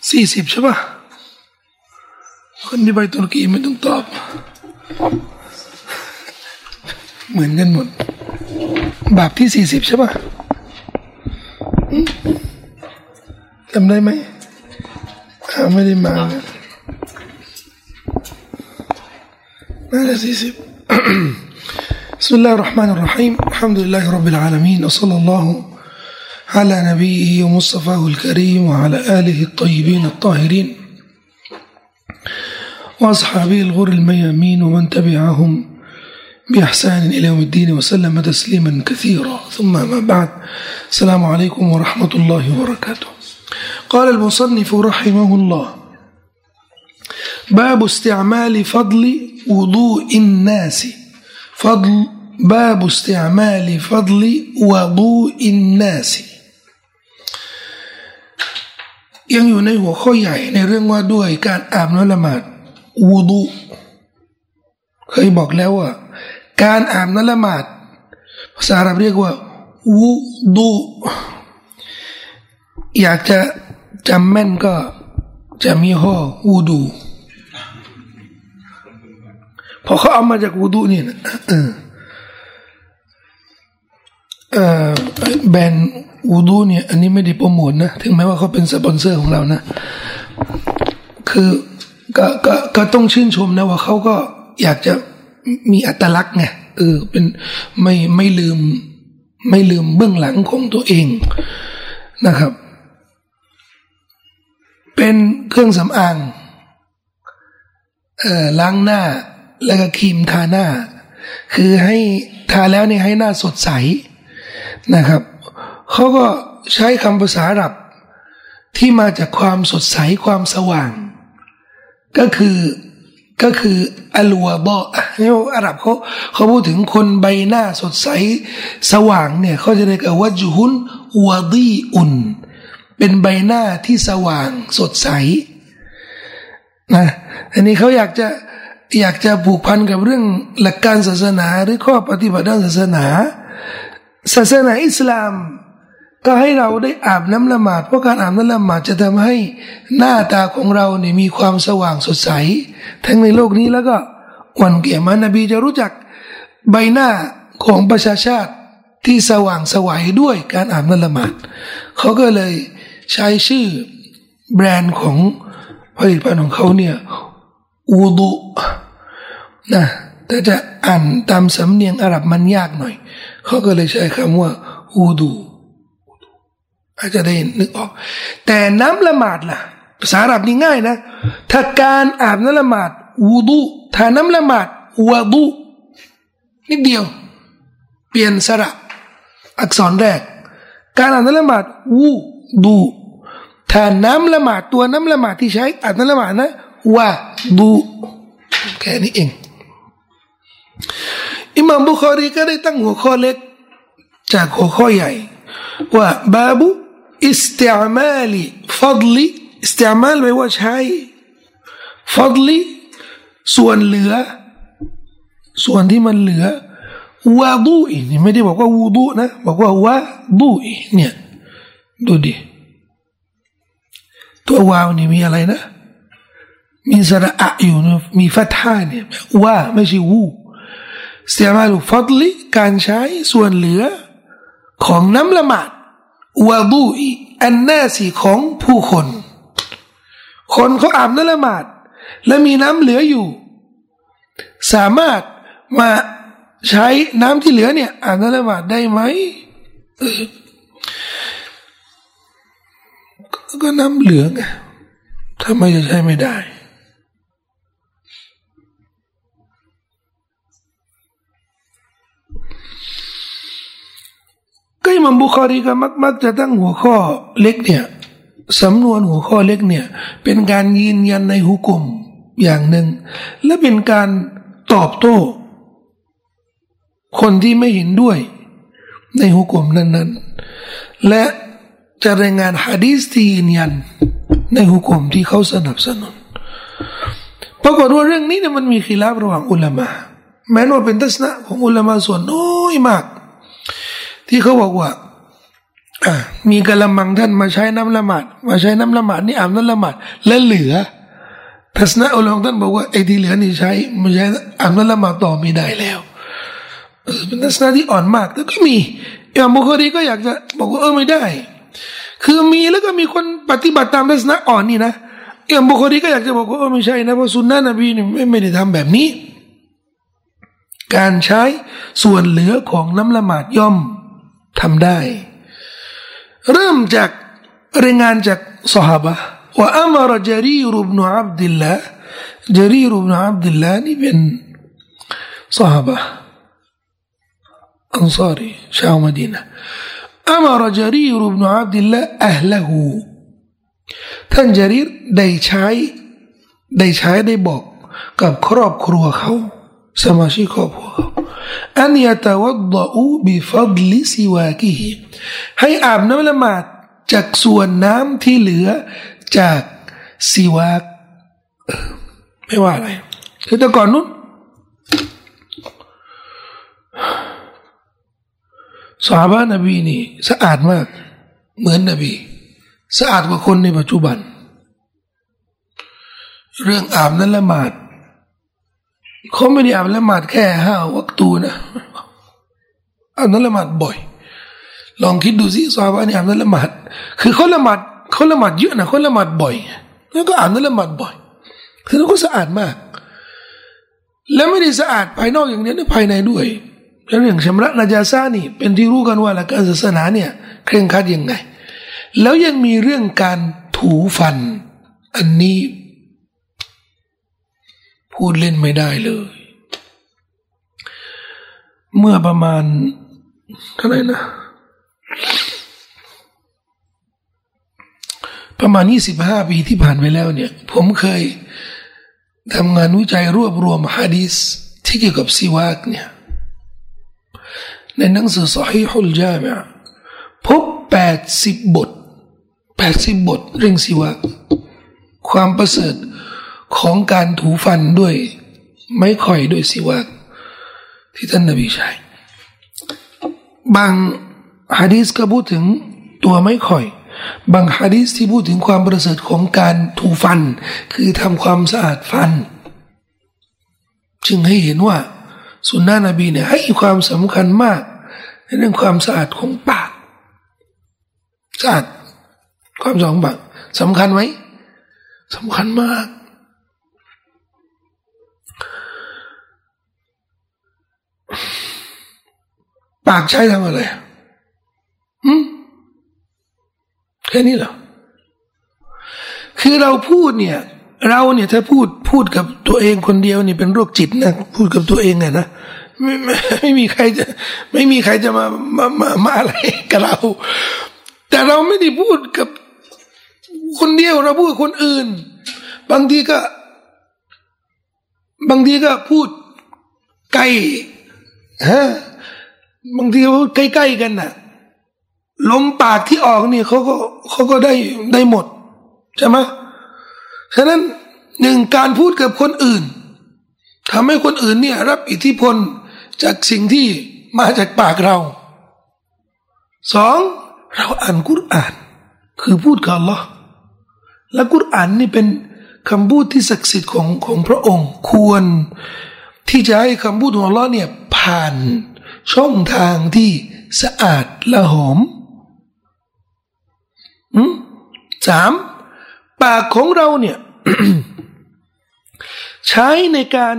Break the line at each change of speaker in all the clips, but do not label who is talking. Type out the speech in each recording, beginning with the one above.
40ใช่ป่ะคนที่ไปตุรกีไม่ต้องตอบเหมือนกันหมดบาปที่40ใช่ป่ะจำได้ไหมไม่ได้มาน่าจะ40 بسم الله الرحمن الرحيم الحمد لله رب العالمين وصلى الله على نبيه ومصطفاه الكريم وعلى آله الطيبين الطاهرين وأصحابه الغر الميامين ومن تبعهم بإحسان إلى يوم الدين وسلم تسليما كثيرا ثم ما بعد السلام عليكم ورحمة الله وبركاته قال المصنف رحمه الله باب استعمال فضل وضوء الناس باب استعمال فضل وضوء الناس ยังอยู่ในหัวข้อใหญ่ในเรื่องว่าด้วยการอาบน้ำละหมาดวูดูเคยบอกแล้วว่าการอาบน้ำละหมาดภาษาอาหรับเรียกว่าวูดูอยากจะจำแม่นก็จะมีข้อวูดูพอเขาเอามาจากวูดูนี่นะแบรนด์วูดูเนี่ยอันนี้ไม่ได้โปรโมทนะถึงแม้ว่าเขาเป็นสปอนเซอร์ของเรานะคือก็ต้องชื่นชมนะว่าเขาก็อยากจะมีอัตลักษณ์ไงเป็นไม่ลืมเบื้องหลังของตัวเองนะครับเป็นเครื่องสำอางล้างหน้าแล้วก็ครีมทาหน้าคือให้ทาแล้วเนี่ยให้หน้าสดใสนะครับเขาก็ใช้คำภาษาอาหรับที่มาจากความสดใสความสว่างก็คืออัลวาดะเนี่ยอาหรับเขาพูดถึงคนใบหน้าสดใสสว่างเนี่ยเขาจะเรียกว่าวัจฮุนวะดีอุนเป็นใบหน้าที่สว่างสดใสนะอันนี้เขาอยากจะผูกพันกับเรื่องหลักการศาสนาหรือข้อปฏิบัติด้านศาสนาอิสลามก็ให้เราได้อาบน้ำละหมาดเพราะการอาบน้ำละหมาดจะทำให้หน้าตาของเราเนี่ยมีความสว่างสดใสทั้งในโลกนี้แล้วก็วันเกียรตินบีจะรู้จักใบหน้าของประชาชาติที่สว่างสวยด้วยการอาบน้ำละหมาดเขาก็เลยใช้ชื่อแบรนด์ของผลิตภัณฑ์ของเขาเนี่ยวูดูนะแต่จะอ่านตามสำเนียงอาหรับมันยากหน่อยเขาก็เลยใช้คำว่าวูดูอาจจะได้นึกออกแต่น้ำละหมาดล่ะภาษาอาหรับนี่ง่ายนะถ้าการอาบน้ำละหมาดวูดูถ้าน้ำละหมาดวะดูนิดเดียวเปลี่ยนสระอักษรแรกการอาบน้ำละหมาดวูดูถ้าน้ำละหมาดตัวน้ำละหมาดที่ใช้อาบน้ำละหมาดนะวะดูแค่นี้เองอิหม่ามบุคอรีก็ได้ตั้งหัวข้อเล็กจากหัวข้อใหญ่ว่าบาบุอิสติอามาลีฟัดลีอิสติอามาลแปลว่าใช้ฟัดลีส่วนเหลือส่วนที่มันเหลือวะดูอีนี่ไม่ได้บอกว่าวูดูนะบอกว่าวะดูอีเนี่ยดูดิตัววาวนี่มีอะไรนะมีสระอะอยู่นะมีฟัตฮาเนี่ยว่าไม่ใช่วูอิสติอามาลุฟัดลีการใช้ส่วนเหลือของน้ำละหมาดวะดูอีอันนาสีของผู้คนเขาอาบน้ำละหมาดและมีน้ำเหลืออยู่สามารถมาใช้น้ำที่เหลือเนี่ยอาบน้ำละหมาดได้ไหมก็น้ำเหลือไงทำไมจะใช้ไม่ได้ก็อิหม่ามบุคอรีก็มักจะตั้งหัวข้อเล็กเนี่ยสำนวนหัวข้อเล็กเนี่ยเป็นการยืนยันในฮุกุมอย่างหนึ่งและเป็นการตอบโต้คนที่ไม่เห็นด้วยในฮุกุมนั้นๆและจะรายงานหะดีษที่ยืนยันในฮุกุมที่เขาสนับสนุนปรากฏว่าเรื่องนี้เนี่ยมันมีkhilaafระหว่างอุลามะแม้ว่าเป็นทัศนะของอุลามะส่วนน้อยมากที่เขาบอกว่ามีกะละมังท่านมาใช้น้ำละหมาดนี่อาบน้ำละหมาดและเหลือทัศนะอุลามะท่านบอกว่าไอ้ที่เหลือนี่ใช้ไม่ใช้อาบน้ำละหมาดต่อไม่ได้แล้วเป็นทัศนะที่อ่อนมากแต่ก็มีอิหม่ามบุคอรีก็อยากจะบอกว่าไม่ได้คือมีแล้วก็มีคนปฏิบัติตามทัศนะอ่อนนี่นะอิหม่ามบุคอรีก็อยากจะบอกว่าไม่ใช่นะเพราะสุนนะนบีนี่ไม่ได้ทำแบบนี้การใช้ส่วนเหลือของน้ำละหมาดย่อมทำได้เริ่มจากรายงานจากซอฮาบะห์ว่าอัมรจารีรอิบนุอับดุลลาห์จารีรอิบนุอับดุลลาห์นี่เป็นซอฮาบะห์อันซารีชาวมะดีนะห์อัมรจารีรอิบนุอับดุลลาห์อัฮละฮูท่านจารีรได้ใช้ได้บอกกับครอบครัวเขาสมาชิกครอบครัวเขาอันยะตะวัดดะอูบิฟัดลิซิวากิฮิให้อาบน้ำละหมาดจากส่วนน้ำที่เหลือจากซิวากไม่ว่าอะไรคือแต่ก่อนนู้นซอฮาบะห์นบีนี่สะอาดมากเหมือนนบีสะอาดกว่าคนในปัจจุบันเรื่องอาบน้ำละหมาดเขาไม่ได้อาบละหมาดแค่5 วักตูนะอาบน้ำละหมาดบ่อยลองคิดดูสิซอฮาบะห์นี่อาบน้ำละหมาดคือเขาละหมาดเยอะนะเขาละหมาดบ่อยแล้วก็อาบน้ำละหมาดบ่อยคือเขาสะอาดมากและไม่ได้สะอาดภายนอกอย่างเดียวภายในด้วยแล้วเรื่องชำระนาจาซานี่เป็นที่รู้กันว่าหลักการศาสนาเนี่ยเคร่งครัดยังไงแล้วยังมีเรื่องการถูฟันอันนี้พูดเล่นไม่ได้เลยเมื่อประมาณเท่าไหร่นะประมาณ25 ปีที่ผ่านไปแล้วเนี่ยผมเคยทำงานวิจัยรวบรวมหะดีษที่เกี่ยวกับซิวากเนี่ยในหนังสือ صحيح الجامع พบ80 บทเรื่องซิวากความประเสริฐของการถูฟันด้วยไม้ข่อยด้วยซิวากที่ท่านนบีใช้บางหะดีษก็พูดถึงตัวไม้ข่อยบางหะดีษที่พูดถึงความประเสริฐของการถูฟันคือทำความสะอาดฟันจึงให้เห็นว่าสุนนะนบีเนี่ยให้ความสำคัญมากในเรื่องความสะอาดของปากสะอาดความสะอาดของปากสำคัญไหมสำคัญมากปากใช้ทำอะไรแค่นี้เหรอคือเราพูดเนี่ยถ้าพูดกับตัวเองคนเดียวนี่เป็นโรคจิตนะพูดกับตัวเองไงนะไม่มีใครจะมาอะไรกับเราแต่เราไม่ได้พูดกับคนเดียวเราพูดกับคนอื่นบางทีก็พูดใกล้บางทีเขาใกล้ๆกันน่ะลมปากที่ออกนี่เขาก็ได้หมดใช่ไหมฉะนั้นหนึ่งการพูดกับคนอื่นทำให้คนอื่นเนี่ยรับอิทธิพลจากสิ่งที่มาจากปากเรา2เราอ่านกุรอานคือพูดกับอัลลอฮ์และกุรอานนี่เป็นคำพูดที่ศักดิ์สิทธิ์ของพระองค์ควรที่จะให้คำพูดของอัลลอฮ์เนี่ยผ่านช่องทางที่สะอาดและหอม3ปากของเราเนี่ย ใช้ใน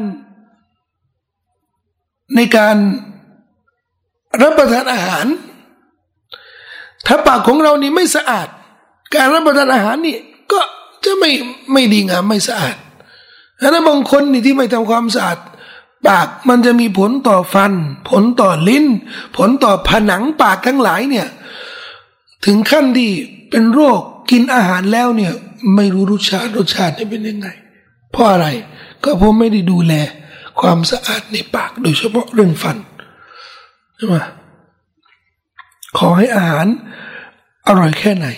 การรับประทานอาหารถ้าปากของเรานี่ไม่สะอาดการรับประทานอาหารนี่ก็จะไม่ดีงามไม่สะอาดแล้วบางคนนี่ที่ไม่ทำความสะอาดปากมันจะมีผลต่อฟันผลต่อลิ้นผลต่อผนังปากทั้งหลายเนี่ยถึงขั้นที่เป็นโรคกินอาหารแล้วเนี่ยไม่รู้รสชาตินี่เป็นยังไงเพราะอะไรก็เพราะไม่ได้ดูแลความสะอาดในปากโดยเฉพาะเรื่องฟันใช่ไหมขอให้อาหารอร่อยแค่ไหน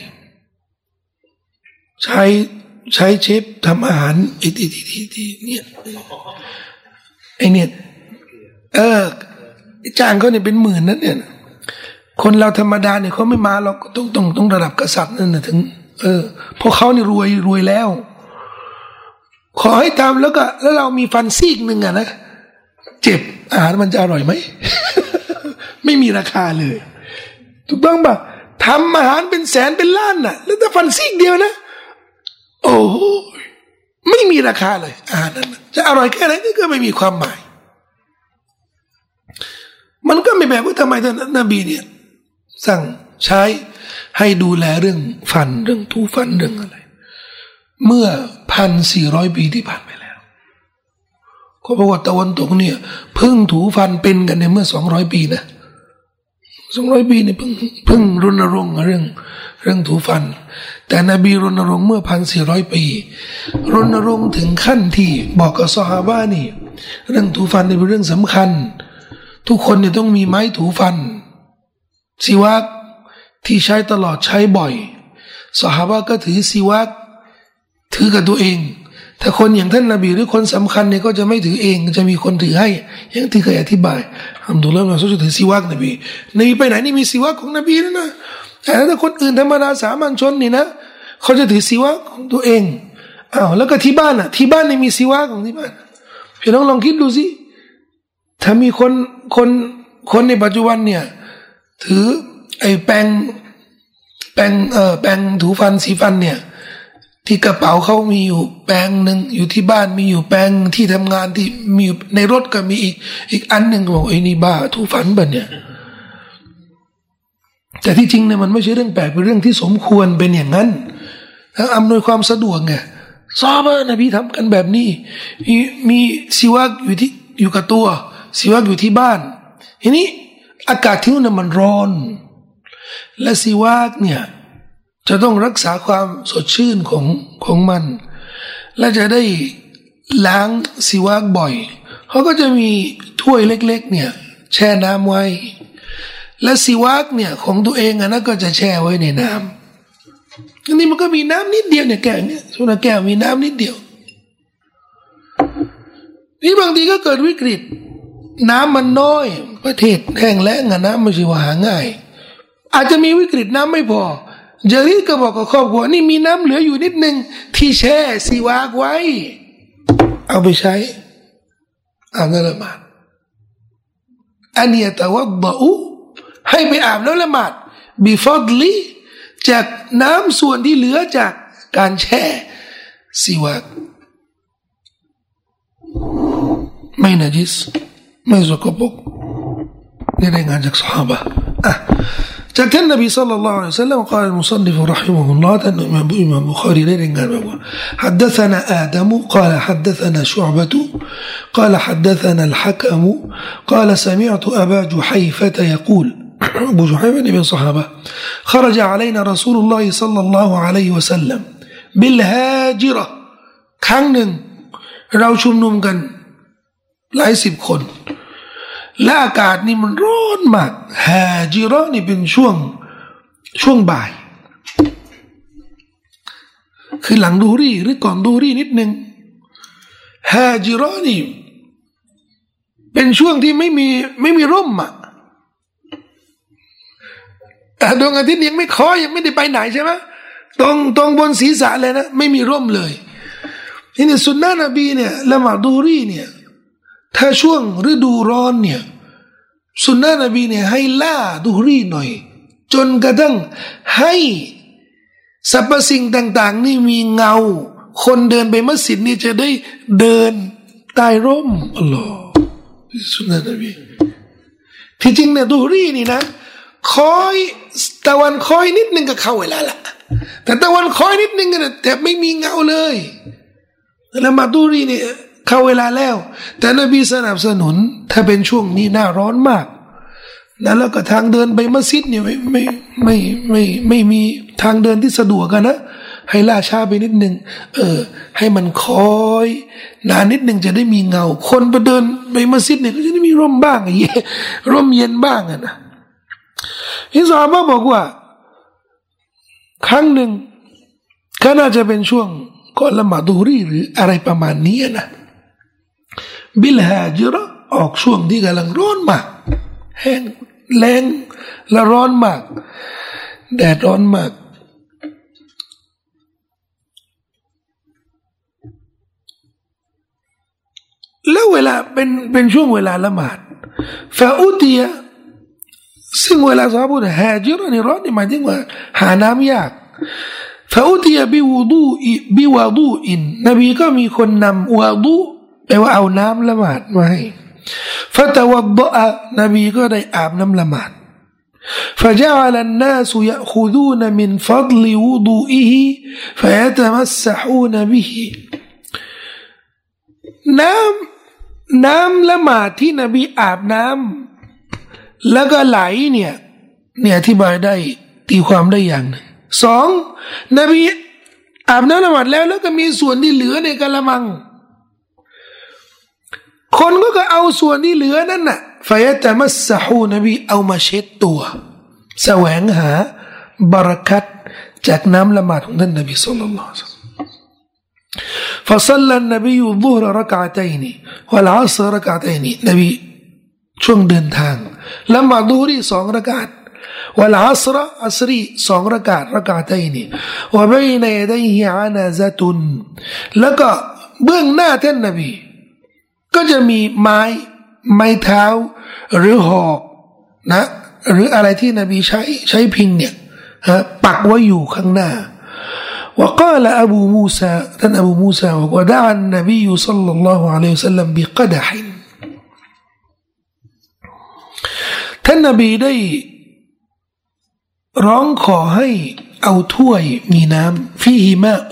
ใช้เชฟทำอาหารเนี่ยไอเนี่ยจ้างเขาเนี่ยเป็นหมื่นนั่นเนี่ยคนเราธรรมดาเนี่ยเขาไม่มาหรอกต้องระดับกษัตริย์นั่นนะถึงเพราะเขานี่รวยแล้วขอให้ทำแล้วเรามีฟันซีกหนึ่งอะนะเจ็บอาหารมันจะอร่อยไหม ไม่มีราคาเลยถูกต้องป่ะทำอาหารเป็นแสนเป็นล้านน่ะแล้วแต่ฟันซีกเดียวนะโอ้ไม่มีราคาเลยอาหารนั้นจะอร่อยแค่ไหนก็ไม่มีความหมายมันก็ไม่แบบว่าทำไมท่านนบีเนี่ยสั่งใช้ให้ดูแลเรื่องฟันเรื่องทูฟันเรื่องอะไรเมื่อ1,400 ปีที่ผ่านไปแล้วก็บอกว่าตะวันตกเนี่ยเพิ่งถูฟันเป็นกันในเมื่อ200 ปีนะ200 ปีเนี่ยเพิ่งรณรงค์เรื่องถูฟันแต่นบีรณรงค์เมื่อ1,400 ปีรณรงค์ถึงขั้นที่บอกกับซอฮาบะห์นี่เรื่องถูฟันเป็นเรื่องสำคัญทุกคนเนี่ยต้องมีไม้ถูฟันสิวากที่ใช้ตลอดใช้บ่อยซอฮาบะห์ก็ถือสิวากถือกับตัวเองถ้าคนอย่างท่านนบีหรือคนสำคัญเนี่ยก็จะไม่ถือเองจะมีคนถือให้อย่างที่เคยอธิบายอัลฮัมดุลิลลาห์เราจะถือสิวากนบีไปไหนนี่มีสิวากของนบีนะแต่ถ้าคนอื่นธรรมดาสามัญชนนี่นะเขาจะถือสิวากของตัวเองอ้าวแล้วก็ที่บ้านที่บ้านนี่มีสิวากของที่บ้านพี่น้องลองคิดดูสิถ้ามีคนในปัจจุบันเนี่ยถือไอ้แปรงถูฟันสีฟันเนี่ยที่กระเป๋าเขามีอยู่แปรงหนึ่งอยู่ที่บ้านมีอยู่แปรงที่ทำงานที่มีในรถก็มีอีกอันหนึ่งบอกไอ้นี่บ้าถูฟันบันเนี่ยแต่ที่จริงเนี่ยมันไม่ใช่เรื่องแปลกเป็นเรื่องที่สมควรเป็นอย่างนั้นแล้วอำนวยความสะดวกไงซอฮาบะห์นบีทำกันแบบนี้มีสิวากอยู่กับตัวสิวากอยู่ที่บ้านทีนี้อากาศที่นู่นมันร้อนและสิวากเนี่ยจะต้องรักษาความสดชื่นของมันและจะได้ล้างสิวากบ่อยเขาก็จะมีถ้วยเล็กๆเนี่ยแช่น้ำไว้และสิวากเนี่ยของตัวเองนะก็จะแช่ไว้ในน้ำอันนี้มันก็มีน้ำนิดเดียวเนี่ยแก้วเนี่ยส่วนแก้วมีน้ำนิดเดียวนี่บางทีก็เกิดวิกฤตน้ำมันน้อยประเทศแห้งแล้งน้ำไม่ใช่ว่าหาง่ายอาจจะมีวิกฤตน้ำไม่พอจารีก็บอกกับครอบครัวนี่มีน้ำเหลืออยู่นิดนึงที่แช่สิวากไว้เอาไปใช้อาบน้ำละหมาดอันนี้แต่ว่าบ่ให้ไปอาบน้ำละหมาดบิฟัดลีจากน้ำส่วนที่เหลือจากการแช่สิวากไม่นะจิสไม่สกปรกนี่รายงานจากซอฮาบะห์จากท่านนบีศ็อลลัลลอฮุอะลัยฮิวะซัลลัม قال المصنف رحمه الله ท่านอิหม่ามบุคอรีได้รายงานว่า حدثنا آدم قال حدثنا شعبة قال حدثنا الحكم قال سمعت أبا جحيفة يقول أبو جحيفة من الصحابة خرج علينا رسول الله صلى الله عليه وسلم بالهاجرة ครั้งหนึ่งเราชุมนุมกันหลายสิบคนและอากาศนี่มันร้อนมากฮาจิเราะห์นี่เป็นช่วงบ่ายคือหลังดูรีหรือก่อนดูรีนิดนึงฮาจิเราะห์นี่เป็นช่วงที่ไม่มีร่มแต่ดวงอาทิตย์ยังไม่คอยยังไม่ได้ไปไหนใช่ไหมตรงบนศีรษะเลยนะไม่มีร่มเลยนี่สุนนะนบีเนี่ยละหมาดดูรีเนี่ยถ้าช่วงฤดูร้อนเนี่ยสุนนะนบีเนี่ยให้ล่าดูรีหน่อยจนกระทั่งให้สรรพสิ่งต่างๆนี่มีเงาคนเดินไปมัสยิดนี่จะได้เดินใต้ร่มอัลลอฮ์สุนนะนบีที่จริงเนี่ยดูรีนี่นะคอยตะวันคอยนิดนึงก็เข้าเวลาละแต่ตะวันคอยนิดนึงเนี่ยแต่ไม่มีเงาเลยละหมาดดูรีเนี่ยเข้าเวลาแล้วแต่นบีสนับสนุนถ้าเป็นช่วงนี้หน้าร้อนมากนะแล้วก็ทางเดินไปมัสยิดเนี่ยไม่มีทางเดินที่สะดวกกันนะให้ล่าช้าไปนิดนึงให้มันคอยนานนิดนึงจะได้มีเงาคนไปเดินไปมัสยิดเนี่ยก็จะได้มีร่มบ้างร่มเย็นบ้างนะอิสลามบอกว่าครั้งหนึ่งก็น่าจะเป็นช่วงก่อนละหมาดดูรีหรืออะไรประมาณนี้นะบิลฮาจิเราะห์ออกช่วงที่กำลังร้อนมากแห้งแรงและร้อนมากแดดร้อนมากแล้วเวลาเป็นช่วงเวลาละหมาดฟาอุติยะซึ่งเวลาซอฮาบะฮาจิรนี่ร้อนนี่หมายถึงว่าหาน้ำยากฟาอุติยะบิวาดูอินนบีก็มีคนนำวาดูแปลว่าเอาน้ำละหมาดมาให้ฟะตะวัฎอะนบีก็ได้อาบน้ำละหมาดفجعل الناس يأخذون من فضل وضوئه فيتمسحون به น้ำละหมาดที่นบีอาบน้ำแล้วก็ไหลเนี่ยอธิบายได้ตีความได้อย่างหนึ่งสองนบีอาบน้ำละหมาดแล้วก็มีส่วนที่เหลือในกะละมังคนก็เอาส่วนที่เหลือนั่นน่ะฟะยะตะมัสซะฮูนบีเอามาเช็ดตัวแสวงหาบารอกัตจากน้ำละหมาดของท่านนบีศ็อลลัลลอฮุอะลัยฮิวะซัลลัมفصلى النبي الظهر ركعتين والعصر ركعتين นบีช่วงเดินทางละหมาดซุฮรี2รอกาตوالعصر عصري 2รอกาตركعتين وبين يديه عنزة แล้วก็เบื้องหน้าท่านนบีก็จะมีไม้เท้าหรือหอกนะหรืออะไรที่นบีใช้พิงเนี่ยปักไว้อยู่ข้างหน้าوقال أبو موسىท่านอบูมูซาودعا النبي صلى الله عليه وسلم بقدح ท่านนบีได้ร้องขอให้เอาถ้วยมีน้ำ فيه ماء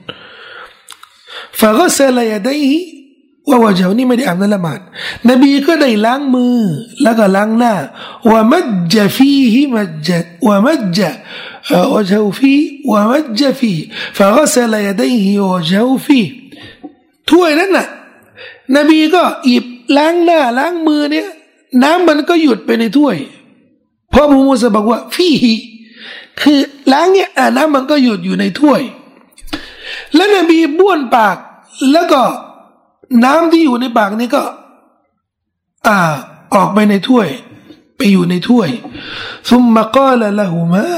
فغسل يديهว่าว่าเจ้านี่ไม่ได้อาบน้ำละหมาดนบีก็ได้ล้างมือแล้วก็ล้างหน้าว่ามัจจฟีฮิมัจจว่ามัจจวะเจ้าฟีว่ามัจจฟีฟะกัสลยดัยฮิวะเจ้าฟีถ้วยนั้นน่ะนบีก็หยิบล้างหน้าล้างมือเนี่ยน้ำมันก็หยุดไปในถ้วยเพราะมูฮัมหมัดบอกว่าฟีฮิคือล้างเนี่ยน้ำมันก็หยุดอยู่ในถ้วยแล้วนบีบ้วนปากแล้วก็น้ำที่อยู่ในปากนี่ก็ออกไปในถ้วยไปอยู่ในถ้วยซุมมะกาละละหูมะ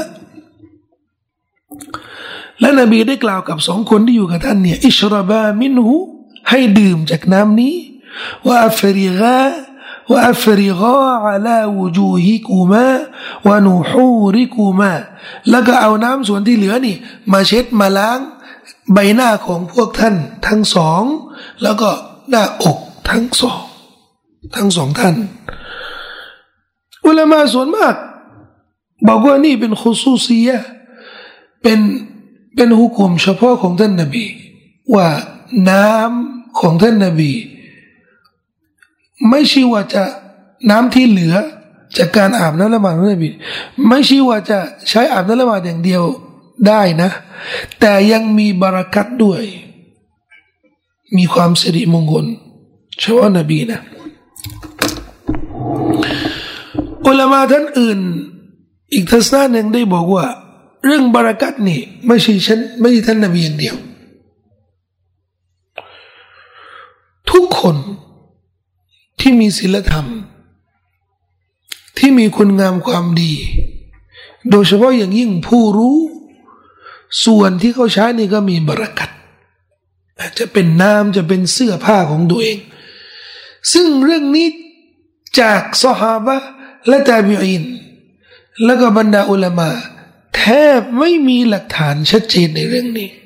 และนบีได้กล่าวกับ2คนที่อยู่กับท่านเนี่ยอิชรบามินหูให้ดื่มจากน้ำนี้วะอัฟริกาอะลาวูจูฮิกุมาวะนูฮูริกุมาแล้วก็เอาน้ำส่วนที่เหลือนี่มาเช็ดมาล้างใบหน้าของพวกท่านทั้งสองแล้วก็หน้าอกทั้งสองท่านอุลามะส่วนมากบอกว่านี่เป็นขุซูซียะห์เป็นหุกมเฉพาะของท่านนบีว่าน้ำของท่านนบีไม่ใช่ว่าจะน้ำที่เหลือจากการอาบน้ำละหมาดของนบีไม่ใช่ว่าจะใช้อาบน้ำละหมาดอย่างเดียวได้นะแต่ยังมีบารักัตด้วยมีความสิริมงคลเฉพาะนบีนะอุลามะท่านอื่นอีกทัศนะหนึ่งได้บอกว่าเรื่องบารักัตนี่ไม่ใช่ท่านนบีอย่างเดียวทุกคนที่มีศีลธรรมที่มีคุณงามความดีโดยเฉพาะอย่างยิ่งผู้รู้ส่วนที่เขาใช้นี่ก็มีบารักัตจะเป็นน้ำจะเป็นเสื้อผ้าของตัวเองซึ่งเรื่องนี้จากซอฮาบะห์และตาบีอีนแล้วก็บรรดาอุลามะแทบไม่มีหลักฐานชัดเจนในเรื่องนี้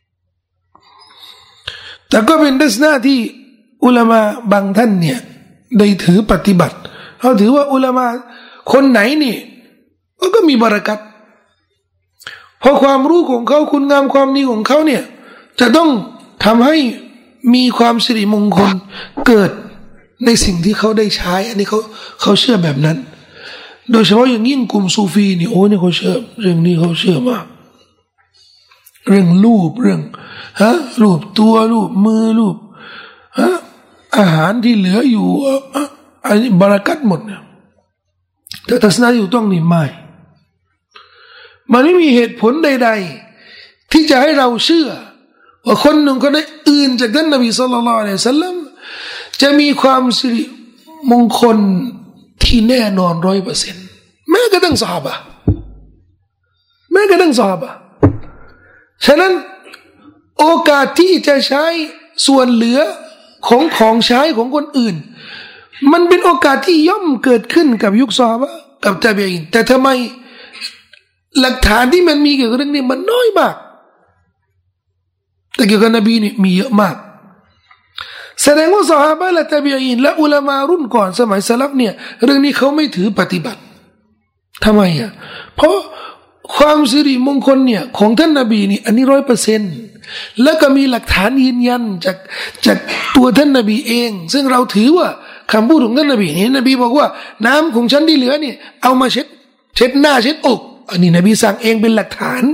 แต่ก็เป็นทัศนะที่อุลามะบางท่านเนี่ยได้ถือปฏิบัติเขาถือว่าอุลามะคนไหนนี่ก็มีบารักัตเพราะความรู้ของเขาคุณงามความดีของเขาเนี่ยจะต้องทำให้มีความสิริมงคลเกิดในสิ่งที่เขาได้ใช้อันนี้เขาเชื่อแบบนั้นโดยเฉพาะอย่างยิ่งกลุ่มซูฟีนี่โอ้นี่เขาเชื่อเรื่องนี้เขาเชื่อมากเรื่องรูปเรื่องรูปตัวรูปมือรูปอาหารที่เหลืออยู่อันนี้บารักัตหมดเนี่ยแต่ทัศนะอยู่ต้องนี่ไม่มันไม่มีเหตุผลใดๆที่จะให้เราเชื่อว่าคนหนึ่งคนใดอื่นจากท่านนบีศ็อลลัลลอฮุอะลัยฮิวะซัลลัมจะมีความสิริมงคลที่แน่นอน100% แม้กระทั่งซอฮาบะห์แม้กระทั่งซอฮาบะห์ฉะนั้นโอกาสที่จะใช้ส่วนเหลือของใช้ของคนอื่นมันเป็นโอกาสที่ย่อมเกิดขึ้นกับยุคซอฮาบะห์กับตาบีอีนแต่ทำไมหลักฐานที่มันมีเกี่ยวกับเรื่องนี้มันน้อยมากแต่เกี่ยวกับนบีนี่มีเยอะมากแสดงว่าซอฮาบะห์และตาบีอีนและอุลามะรุ่นก่อนสมัยสลัฟเนี่ยเรื่องนี้เขาไม่ถือปฏิบัติทำไมอ่ะเพราะความสิริมงคลเนี่ยของท่านนบีนี่อันนี้100%แล้วก็มีหลักฐานยืนยันจากตัวท่านนบีเองซึ่งเราถือว่าคำพูดของท่านนบีนี่นบีบอกว่าน้ำของฉันที่เหลือเนี่ยเอามาเช็ดหน้าเช็ดอกอันนี้นบีสั่งเองเป็นหลักฐาน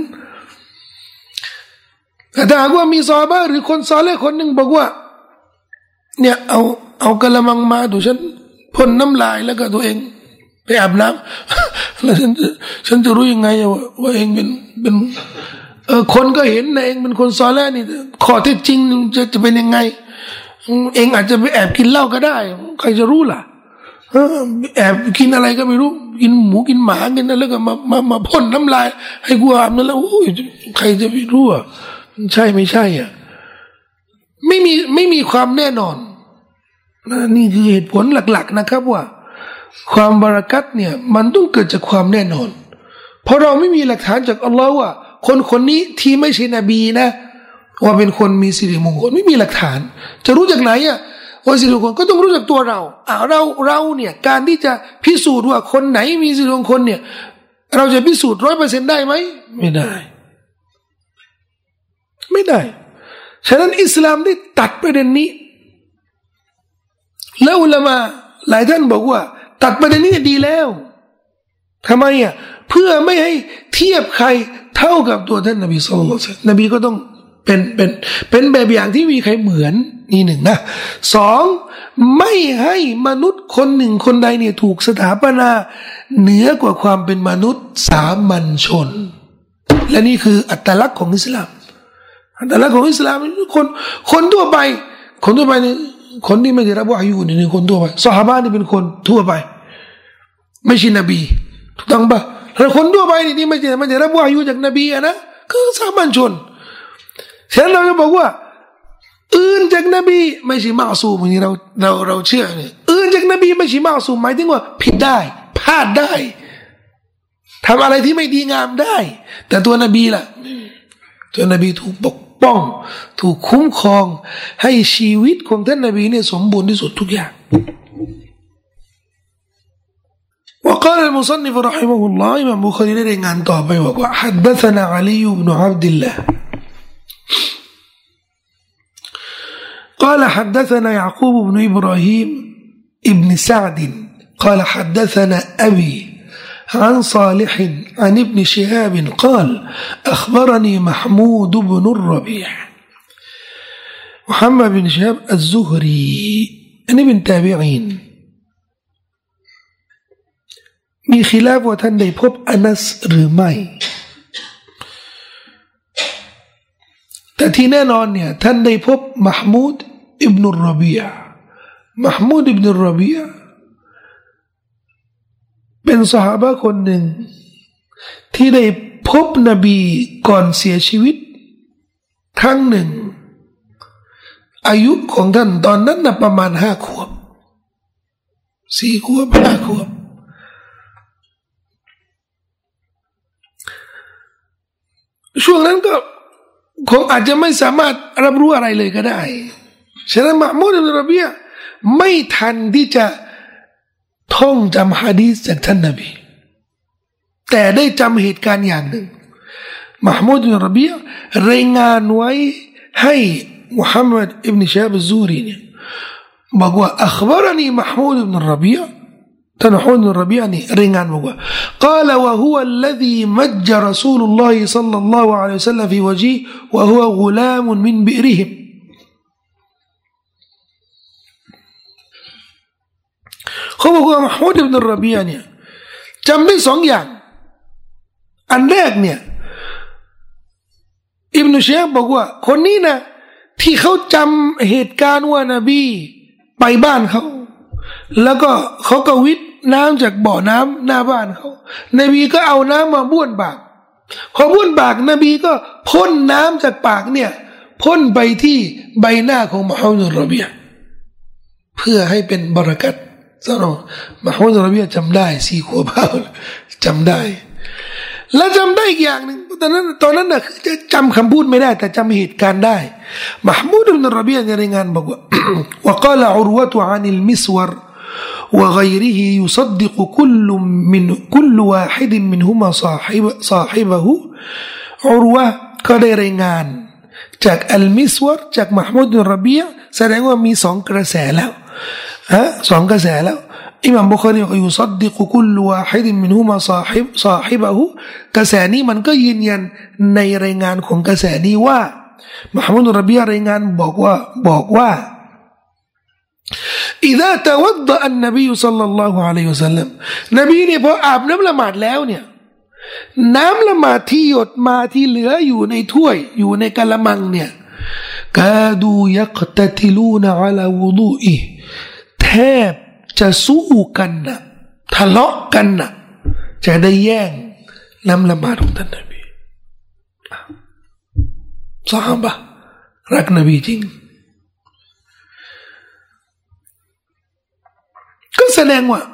แต่ถ้าหากว่ามีซอฮาบะห์หรือคนซอลิห์คนหนึ่งบอกว่าเนี่ยเอากะละมังมาดูฉันพ่นน้ำลายแล้วก็ตัวเองไปอาบน้ำแล้วฉันจะรู้ยังไงว่าเองเป็นคนก็เห็นนะเองเป็นคนซอลิห์นี่ข้อเท็จจริงจะเป็นยังไงเองอาจจะไปแอบกินเหล้าก็ได้ใครจะรู้ล่ะแอบกินอะไรก็ไม่รู้กินหมูกินหมากินนั่นแล้วก็มาพ่นน้ำลายให้กูอาบนั่นแล้วโอ้ยใครจะไปรู้อ่ะใช่ไม่ใช่อ่ะไม่มีความแน่นอนนี่คือเหตุผลหลักๆนะครับว่าความบารักัตเนี่ยมันต้องเกิดจากความแน่นอนเพราะเราไม่มีหลักฐานจากอัลลอฮ์ว่าคนนี้ที่ไม่ใช่นบีนะว่าเป็นคนมีสิริมงคลไม่มีหลักฐานจะรู้จากไหนอ่ะว่าสิริมงคลก็ต้องรู้จากตัวเราเราเนี่ยการที่จะพิสูจน์ว่าคนไหนมีสิริมงคลเนี่ยเราจะพิสูจน์100%ได้ไหมไม่ได้ฉะนั้นอิสลามได้ตัดประเด็นนี้แล้วอุลามะหลายท่านบอกว่าตัดประเด็นนี้ดีแล้วทำไมอ่ะเพื่อไม่ให้เทียบใครเท่ากับตัวท่านนบีศ็อลลัลลอฮุอะลัยฮิวะซัลลัมนบีก็ต้องเป็นแบบอย่างที่มีใครเหมือนนี่หนึ่งนะสองไม่ให้มนุษย์คนหนึ่งคนใดเนี่ยถูกสถาปนาเหนือกว่าความเป็นมนุษย์สามัญชนและนี่คืออัตลักษณ์ของอิสลามอัตลักษณ์ของอิสลามคนทั่วไปนี่คนที่ไม่ได้รับวะฮีนี่คนทั่วไปซอฮาบะห์นี่เป็นคนทั่วไปไม่ใช่นบีถูกต้องปะแต่คนทั่วไปนี่ไม่ได้รับวะฮีจากนบีนะก็สามัญชนฉะนั้นเราจะบอกว่าอื่นจากนบีไม่ใช่มาซูมอย่างนี้เราเชื่อเนี่ยอื่นจากนบีไม่ใช่มาซูมหมายถึงว่าผิดได้พลาดได้ทำอะไรที่ไม่ดีงามได้แต่ตัวนบีล่ะตัวนบีถูกปกป้องถูกคุ้มครองให้ชีวิตของท่านนบีเนี่ยสมบูรณ์ที่สุดทุกอย่างوقال المصنف رحمه الله إمام بخاري رأي عن طابع وحدثنا علي بن عبد الله قال حدثنا يعقوب بن إبراهيم ابن سعد قال حدثنا أبي عن صالح عن ابن شهاب قال أخبرني محمود بن الربيع محمد بن شهاب الزهري أنا من تابعين มีkhiลาฟว่าท่านได้พบอานัสหรือไม่แต่ที่แน่นอนเนี่ยท่านได้พบมหมูดอิบนุรบีอะห์มหมูดอิบนุรบีอะห์เป็นซอฮาบะห์คนหนึ่งที่ได้พบนบีก่อนเสียชีวิตครั้งหนึ่งอายุของท่านตอนนั้นประมาณ5 ขวบ4 ขวบ5 ขวบช่วงนั้นก็คงอาจจะไม่สามารถรับรู้อะไรเลยก็ได้ฉะนั้นมะมูดอิบนุรบีอะห์ไม่ทันที่จะท่องจำหะดีษจากท่านนบีแต่ได้จำเหตุการณ์อย่างหนึ่งมะมูดอิบนุรบีอะห์รายงานไว้ให้มุฮัมมัดอิบนุชะฮาบอัซซูรีเนี่ยบอกว่าอัคบรนีมะมูดอิบนุรบีอะห์ท่านมะมูดอิบนุรบีอะห์นี่รายงานบอกว่า قال وهو الذي مج رسول الله صلى الله عليه وسلم في وجهه وهو غلام من بئرهمเขาบอกว่ามะมูดอิบนุรบีอะห์เนี่ยจำได้2 อย่างอันแรกเนี่ยอิบนุชะฮาบบอกว่าคนนี้นะที่เขาจำเหตุการณ์ว่านบีไปบ้านเขาแล้วก็เขาก็วิทย์น้ำจากบ่อน้ำหน้าบ้านเขานบีก็เอาน้ำมาบ้วนปากพอบ้วนปากนบีก็พ่นน้ำจากปากเนี่ยพ่นไปที่ใบหน้าของมุฮัมมัดรอบีอะห์เพื่อให้เป็นบารักัตซะหน่อยมุฮัมมัดรอบีอะห์จำได้4 ขวบจำได้และจำได้อีกอย่างหนึ่งตอนนั้นน่ะจะจำคำพูดไม่ได้แต่จำเหตุการณ์ได้มุฮัมมัดอิบนุรอบีอะห์ในรายงานบอกว่า وقال عروة عن المسور وغيره يصدق كل واحد منهما صاحبه عروة ก็ได้รายงานจากอัลมิสวรจากมุฮัมมัดอิบนุรอบีอะห์แสดงว่ามี2 กระแสแล้ว2 กระแสแล้วอิหม่ามบุคอรีก็يصدق كل واحد منهما صاحبه กระแสนี้มันก็ยืนยันในรายงานของกระแสนี้ว่ามุฮัมมัดอิบนุรอบีอะห์รายงานบอกว่าإذا توضأ النبي صلى الله عليه وسلم นบีเนี่ยพออาบน้ำละหมาดแล้วเนี่ยน้ำละหมาดที่หยดมาที่เหลืออยู่ในถ้วยอยู่ในกะละมังเนี่ยกาดูยักตะติลูนอะลาวุดูอิแทบจะสู้กันนะทะเลาะกันนะจะได้แย่งน้ำละหมาดของท่านนบีซอฮาบะห์รักนบีจริงก็แสดงว่า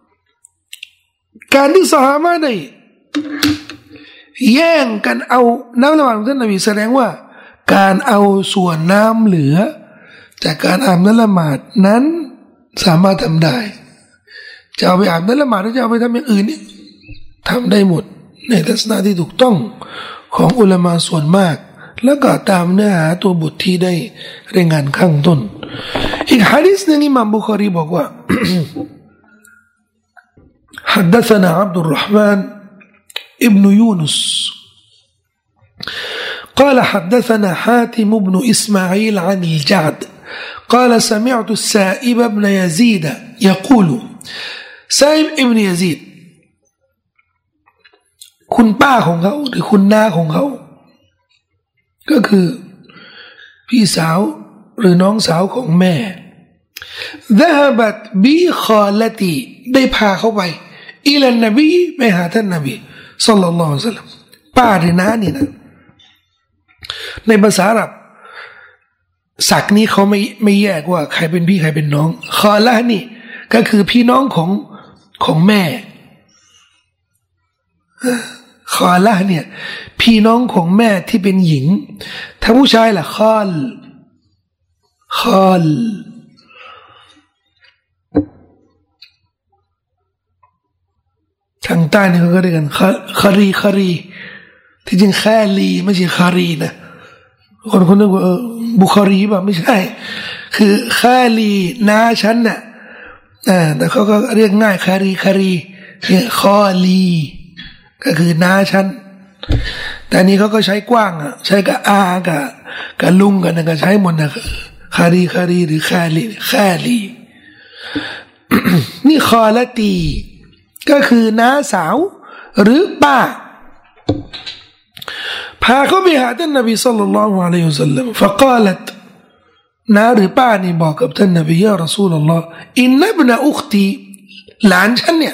การที่ซอฮาบะห์ได้แย่งกันเอาน้ำละหมาดของท่านนบีแสดงว่าการเอาส่วนน้ำเหลือจากการอาบน้ำละหมาดนั้นสามารถทำได้จะเอาไปอาบน้ำละหมาดหรือจะเอาไปทำอย่างอื่นเนี่ยทำได้หมดในทัศนะที่ถูกต้องของอุลามะส่วนมากแล้วก็ตามเนื้อหาตัวบทที่ได้รายงานข้างต้นอีกหะดีษหนึ่งอิหม่ามบุคอรีบอกว่า حدثنا عبد الرحمن ابن يونس قال حدثنا حاتم بن إسماعيل عن الجعد قال سمعت السائب بن يزيد يقول سائب ابن يزيد คุณป้าของเขาหรือคุณน้าของเขาก็คือพี่สาวหรือน้องสาวของแม่ ذهبت بي خالتي ได้พาเขาไปอิลันนบีไปหาท่านนบีศ็อลลัลลอฮุอะลัยฮิวะซัลลัมป้าหรือน้านี่นะในภาษาอาหรับศักดิ์นี้เขาไม่แยกว่าใครเป็นพี่ใครเป็นน้องคอละนี่ก็คือพี่น้องของแม่คอละเนี่ยพี่น้องของแม่ที่เป็นหญิงถ้าผู้ชายล่ะคอลทางใต้เนี่ยเขาก็เรียกกันคารีที่จริงแค่ลีไม่ใช่คารีนะคนนึกว่าบุคอรีป่ะไม่ใช่คือคาลีน้าฉันน่ะแต่เขาก็เรียกง่ายคารีเนี่ยคอลีก็คือน้าฉันแต่นี้เขาก็ใช้กว้างอ่ะใช้กับอากับลุงกันนะก็ใช้หมดนะคารีหรือคาลี นี่คอละตีก็คือน้าสาวหรือป้าพาเขาไปหาท่านนบีศ็อลลัลลอฮุอะลัยฮิวะซัลลัม فقالت น้าหรือป้านี่บอกกับท่านนบียารอซูลุลลอฮ์อินนับนะอุคตีหลานฉันเนี่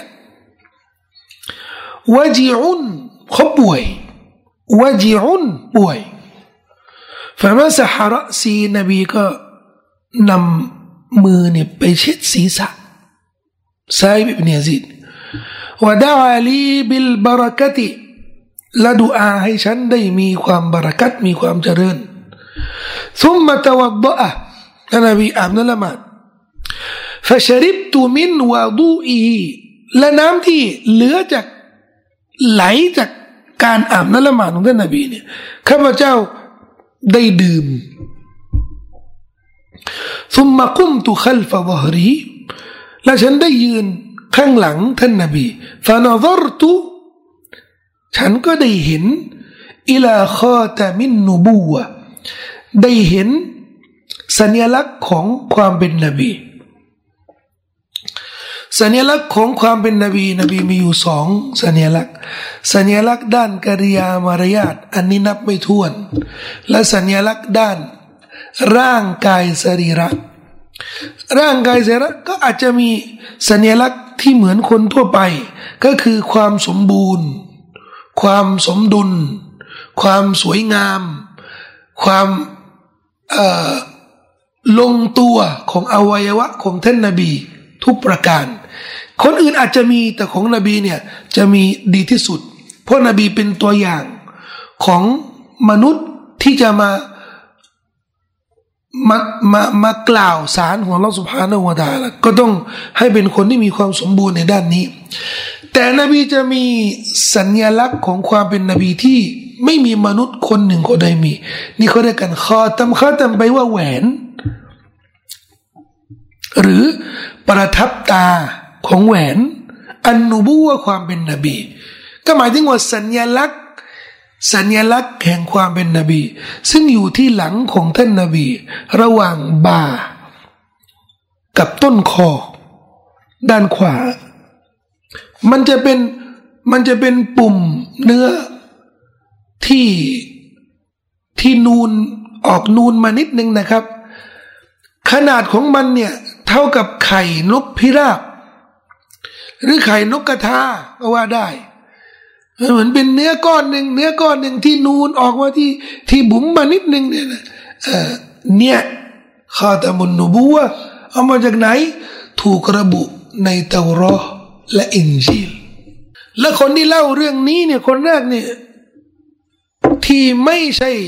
ยวะจิอุนเขาป่วยวะจิอุนป่วย فمسح رأسي นบีก็นำมือเนี่ยไปเช็ดศีรษะซาอิบอิบนุยะซีดวะดะอาลีบิลบะเราะกะติและดุอาให้ฉันได้มีความบารักัตมีความเจริญ ثم توضأ ท่านนบีอาบน้ำละหมาด فشربت من وضوئه และน้ำที่เหลือจากไหลจากการอาบน้ำละหมาดของท่านนบีเนี่ยข้าพเจ้าได้ดื่ม ثم قمت خلف ظهره และฉันได้ยืนข้างหลังท่านนบี فنظرت ฉันก็ได้เห็นอิลาคอตามินนูบูวะได้เห็นสัญลักษณ์ของความเป็นนบีสัญลักษณ์ของความเป็นนบีมีอยู่2สัญลักษณ์ด้านกิริยามารยาทอันนี้นับไม่ถ้วนและสัญลักษณ์ด้านร่างกายสรีระก็อาจจะมีสัญลักษณ์ที่เหมือนคนทั่วไปก็คือความสมบูรณ์ความสมดุลความสวยงามความลงตัวของอวัยวะของท่านนบีทุกประการคนอื่นอาจจะมีแต่ของนบีเนี่ยจะมีดีที่สุดเพราะนบีเป็นตัวอย่างของมนุษย์ที่จะมากล่าวสารของอัลเลาะห์ซุบฮานะฮูวะตะอาลาก็ต้องให้เป็นคนที่มีความสมบูรณ์ในด้านนี้แต่นบีจะมีสัญลักษณ์ของความเป็นนบีที่ไม่มีมนุษย์คนหนึ่งคนใดมีนี่เขาเรียกกันคอตัมไปว่าแหวนหรือประทับตาของแหวนอันนูบูวะความเป็นนบีก็หมายถึงว่าสัญลักษณ์แห่งความเป็นนบีซึ่งอยู่ที่หลังของท่านนบีระหว่างบ่ากับต้นคอด้านขวามันจะเป็นปุ่มเนื้อที่นูนออกนูนมานิดนึงนะครับขนาดของมันเนี่ยเท่ากับไข่นกพิราบหรือไข่นกกระทาก็ว่าได้เหมือนเป็นเนื้อก้อนหนึ่งที่นูนออกมาที่บุ๋มมานิดนึงเนี่ยคาตามุนนูบัวเอามาจากไหนถูกระบุในเตารอห์และอินจีลและคนที่เล่าเรื่องนี้เนี่ยคนแรกเนี่ยที่ไม่ใช่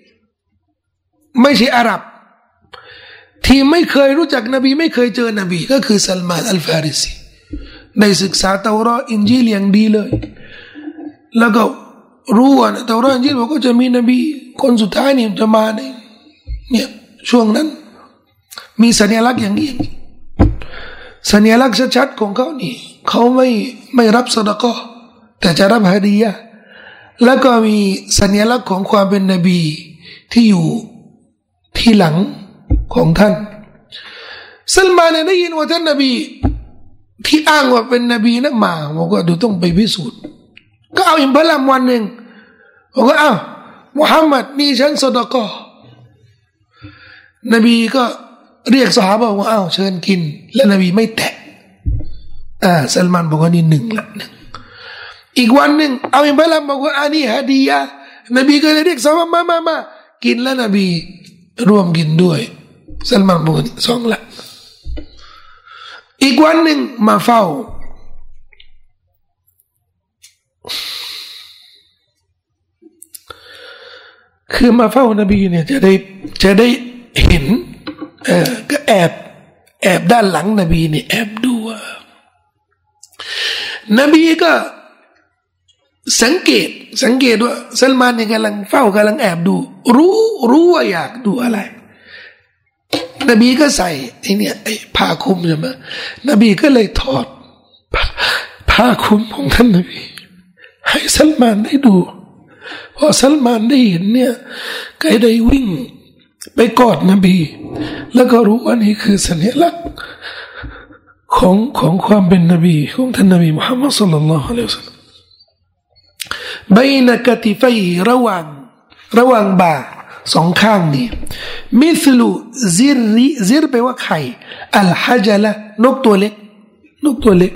อาหรับที่ไม่เคยรู้จักนบีไม่เคยเจอนบีก็คือซัลมานอัลฟาริซีได้ศึกษาเตารอห์อินจีลอย่างดีเลยแล้วก็รู้ว่าเตารอห์อินจีลบอกก็จะมีนบีคนสุดท้ายนี่จะมาเนี่ยช่วงนั้นมีสัญลักษณ์อย่างนี้สัญลักษณ์ชัดๆของเขานี่เขาไม่รับซะดะกอฮ์แต่จะรับฮะดียะห์แล้วก็มีสัญลักษณ์ของความเป็นนบีที่อยู่ที่หลังของท่านซัลมานเนี่ยได้ยินว่าท่านนบีที่อ้างว่าเป็นนบีนะมาบอกว่าดูต้องไปพิสูจน์ก็เอาอิมพลัมวันหนึ่งบอกว่าอ้าวมุฮัมมัดนี่ฉันซะดะกอฮ์นบีก็เรียกซอฮาบะว่าอ้าวเชิญกินและนบีไม่แตะซัลมานบอกว่านี่หนึ่งอีกวันหนึ่งเอาอิมพลัมบอกว่าอันนี้ฮะดียะห์นบีก็เลยเรียกซอฮาบะมากินแล้วนบีร่วมกินด้วยซัลมานบอกว่าสองละอีกวันหนึ่งมาเฝ้าคือมาเฝ้านบีเนี่ยจะได้เห็นก็แอบด้านหลังนบีเนี่ยแอบดูนบีก็สังเกตว่าซัลมานเนี่ยกำลังเฝ้ากำลังแอบดูรู้ว่าอยากดูอะไรนบีก็ใส่ไอ้ผ้าคลุมใช่ไหมนบีก็เลยถอดผ้าคลุมของท่านนบีให้ซัลมานได้ดูพอซัลมานได้เห็นเนี่ยก็ได้วิ่งไปกอดนบีแล้วก็รู้ว่านี่คือสัญลักษณ์ของความเป็นนบีของท่านนบีมุฮัมมัดศ็อลลัลลอฮุอะลัยฮิวะซัลลัมبين كتفيه ระหว่างบ่าสองข้างนี่มิสลุซิรแปลว่าไข่อัลฮะจละนกตัวเล็ก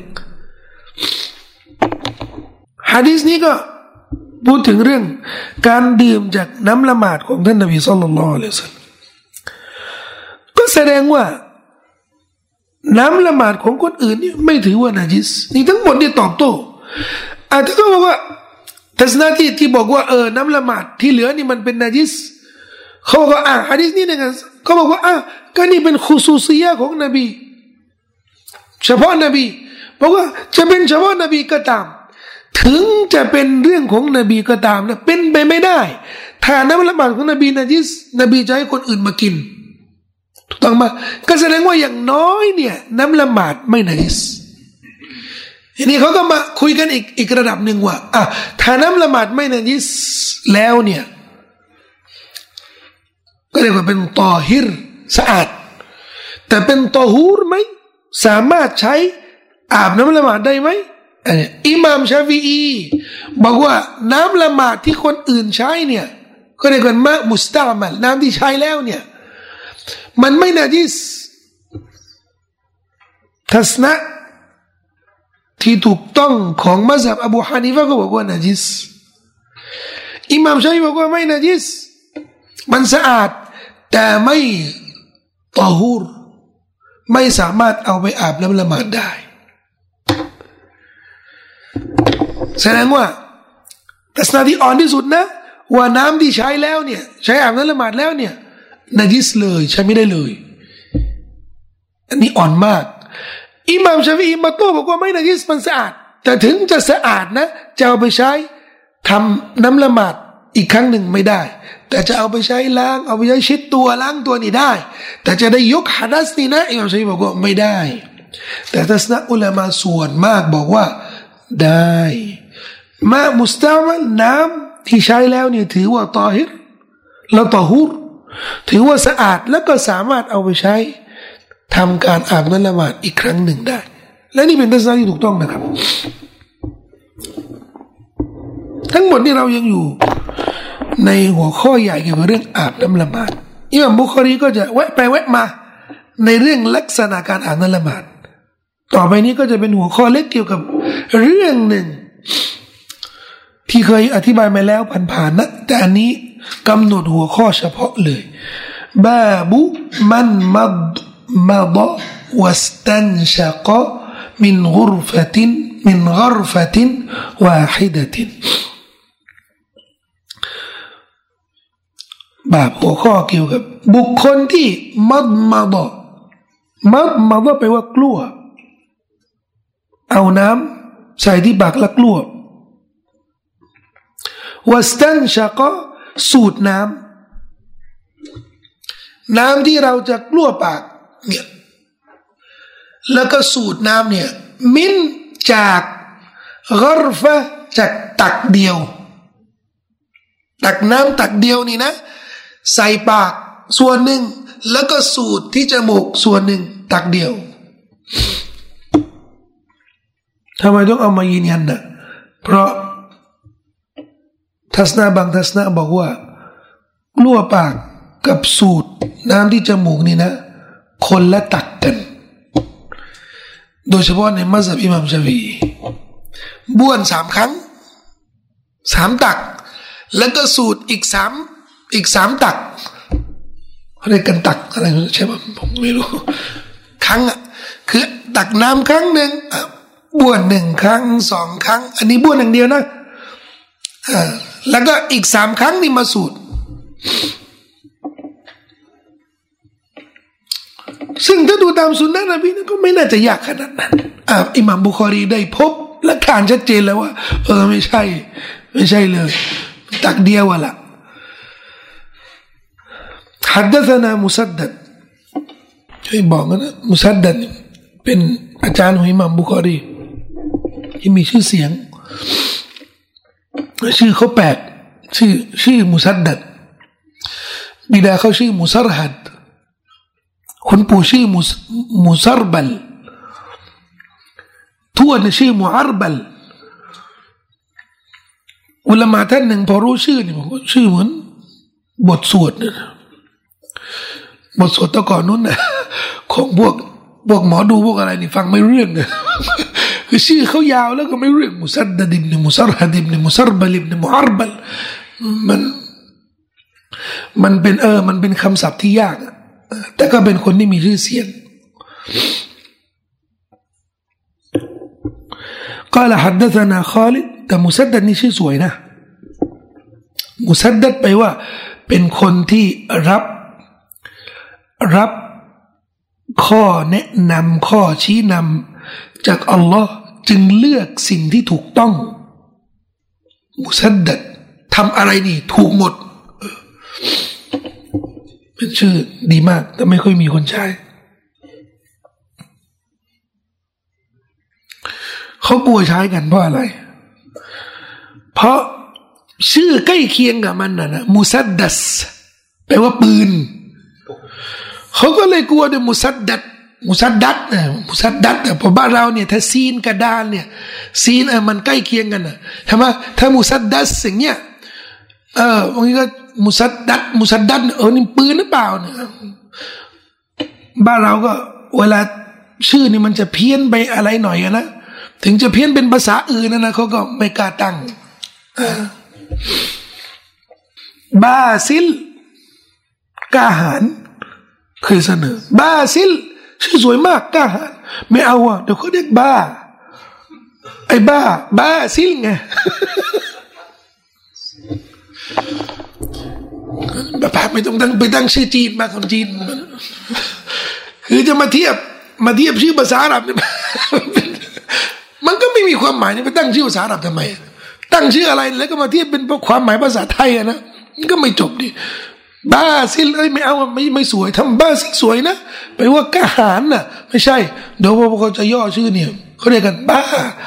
หะดีษนี้ก็พูดถึงเรื่องการดื่มจากน้ำละหมาดของท่านนบีศ็อลลัลลอฮุอะลัยฮิวะซัลลัมก็แสดงว่าน้ำละหมาดของคนอื่นนี่ไม่ถือว่านาจิสนี่ทั้งหมดนี่ตอบโต้ถ้าเขาบอกว่าทัศนะที่บอกว่าน้ำละหมาดที่เหลือนี่มันเป็นนาจิสเขาบอกว่าหะดีษนี้นะครับเขาบอกว่าก็นี่เป็นขุซูซียะห์ของนบีเฉพาะนบีบอกว่าจะเป็นเฉพาะนบีก็ตามถึงจะเป็นเรื่องของนบีก็ตามนะเป็นไปไม่ได้ถ้าน้ำละหมาดของนบีนาจิสนบีจะให้คนอื่นมากินถูกต้องไหมก็แสดงว่าอย่างน้อยเนี่ยน้ำละหมาดไม่นาจิสทีนี้เขาก็มาคุยกันอีกระดับหนึ่งว่าถ้าน้ำละหมาดไม่นาจิสแล้วเนี่ยก็เรียกว่าเป็นตอฮิรสะอาดแต่เป็นตอฮูรไหมสามารถใช้อาบน้ำละหมาดได้ไหมอิหม่ามชาฟิอีบอกว่าน้ำละหมาดที่คนอื่นใช้เนี่ยก็เรียกว่ามะมุสตามัลน้ำที่ใช้แล้วเนี่ยมันไม่นาจิสทัศนะที่ถูกต้องของมัซฮับอบูฮานิฟะห์ก็บอกว่านะจิสอิหม่ามชาฟิอีบอกว่าไม่นะจิสมันสะอาดแต่ไม่ตอฮูรไม่สามารถเอาไปอาบน้ำละหมาดได้แสดงว่าทัศนะที่อ่อนที่สุดนะว่าน้ำที่ใช้แล้วเนี่ยใช้อาบน้ำละหมาดแล้วเนี่ยนะจิสเลยใช้ไม่ได้เลยอันนี้อ่อนมากอิหม่ามชาฟิอีมาโต้บอกว่าไม่นะจิสมันสะอาดแต่ถึงจะสะอาดนะจะเอาไปใช้ทำน้ำละหมาดอีกครั้งหนึ่งไม่ได้แต่จะเอาไปใช้ล้างเอาไปใช้เช็ดตัวล้างตัวนี่ได้แต่จะได้ยกหะดัษนี่นะอิหม่ามชาฟิอีบอกว่าไม่ได้แต่ทัศนะอุลามะส่วนมากบอกว่าได้มามุสตามันน้ำที่ใช้แล้วเนี่ยถือว่าตอฮิรและตอฮูรถือว่าสะอาดแล้วก็สามารถเอาไปใช้ทำการอาบน้ำละหมาดอีกครั้งหนึ่งได้และนี่เป็นทัศนะที่ถูกต้องนะครับทั้งหมดนี่เรายังอยู่ในหัวข้อใหญ่เกี่ยวกับเรื่องอาบน้ำละหมาดอิหม่ามบุคอรีก็จะแวะไปแวะมาในเรื่องลักษณะการอาบน้ำละหมาดต่อไปนี้ก็จะเป็นหัวข้อเล็กเกี่ยวกับเรื่องหนึ่งที่เคยอธิบายมาแล้วผ่านๆนะแต่อันนี้กำหนดหัวข้อเฉพาะเลยบาบุมันมัดวัสตันชะกะมินกุรฟะตินวาฮิดะตินบาปหัวข้อเกี่ยวกับบุคคลที่มัดแปลว่ากลัวเอาน้ำใส่ที่ปากแล้วกลัววัสตันชะกะสูดน้ำที่เราจะกลัวปากเนี่ยแล้วก็สูดน้ำเนี่ยมินจากกรฟะจากตักเดียวตักน้ำตักเดียวนี่นะใส่ปากส่วนหนึ่งแล้วก็สูดที่จมูกส่วนหนึ่งตักเดียวทำไมต้องเอามายืนยันนะเพราะทัศนะบางทัศนะบอกว่ากลัวปากกับสูดน้ำที่จมูกนี่นะคนละตักกันโดยเฉพาะในมัซฮับอิหม่ามชาฟิอีบ้วน3 ครั้ง3 ตักแล้วก็สูดอีก3 ตักเรียกกันตักอะไรใช่ไหมผมไม่รู้ครั้งอ่ะคือตักน้ำครั้งหนึ่งบ้วน1 ครั้ง2 ครั้งอันนี้บ้วนอย่างเดียวนะแล้วก็อีก3 ครั้งนี่มาสูดซึ่งถ้าดูตามสุนนะนบีก็ไม่น่าจะยากขนาดนั้นอิหม่ามบุคอรีได้พบและขานชัดเจนแล้วว่าไม่ใช่เลยตักเดียวละحدثنا مسدد ช่วยบอกนะมุซัดดัดเป็นอาจารย์ของอิหม่ามบุคอรีที่มีชื่อเสียงชื่อเขาแปลกชื่อมุซัดดัดบิดาเขาชื่อมุซัรฮัดคุณปู่ชื่อมุซัรบัลทวดชื่อมุอัรบัลอุลามะท่านหนึ่งพอรู้ชื่อนี่บอกว่าชื่อเหมือนบทสวดนะบทสวดตะก่อนนู้นนะของพวกหมอดูพวกอะไรนี่ฟังไม่เรื่องเลยคือชื่อเขายาวแล้วก็ไม่เรื่องมุซัดดัดอิบนุมุซัรฮัดอิบนุมุซัรบัลอิบนุมุอัรบัลมันเป็นคำศัพท์ที่ยากแต่ก็เป็นคนที่มีชื่อเสียงقال حدثنا خالد แต่มุซัดดัดนี่ชื่อสวยนะมุซัดดัดไปว่าเป็นคนที่รับข้อแนะนำข้อชี้นำจากอัลลอฮ์จึงเลือกสิ่งที่ถูกต้องมุซัดดัดทำอะไรนี่ถูกหมดเป็นชื่อดีมากแต่ไม่ค่อยมีคนใช้เขากลัวใช้กันเพราะอะไรเพราะชื่อใกล้เคียงกับมันนะมุซัดดัสแปลว่าปืนเขาก็เลยกลัวด้วยมุซัดดัดเพราะบ้านเราเนี่ยถ้าซีนกระดานเนี่ยซีนมันใกล้เคียงกันนะใช่ไหมถ้ามุซัดดัสอย่างเงี้ยบางทีก็มุซัดดัดนี่ปืนหรือเปล่าเนี่ยบ้านเราก็เวลาชื่อนี่มันจะเพี้ยนไปอะไรหน่อยนะถึงจะเพี้ยนเป็นภาษาอื่นนะเขาก็ไม่กล้าตั้งบาซิลกล้าหาญเคยเสนอบาซิลชื่อสวยมากกล้าหาญไม่เอาเดี๋ยวเขาเรียกบ้าไอ้บ้าซิลไงแบบไม่ต้องไปตั้งชื่อจีนมาคนจีนคือจะมาเทียบชื่อภาษาอาหรับเนี่ยมันก็ไม่มีความหมายนี่ไปตั้งชื่อภาษาอาหรับทำไมตั้งชื่ออะไรแล้วก็มาเทียบเป็นความหมายภาษาไทยนะมันก็ไม่จบดิบ้าซิลไม่เอาไม่สวยทำบ้าซิลสวยนะไปว่ากล้าหาญน่ะไม่ใช่เดี๋ยวพอเขาจะย่อชื่อเนี่ยเขาเรียกกันบ้า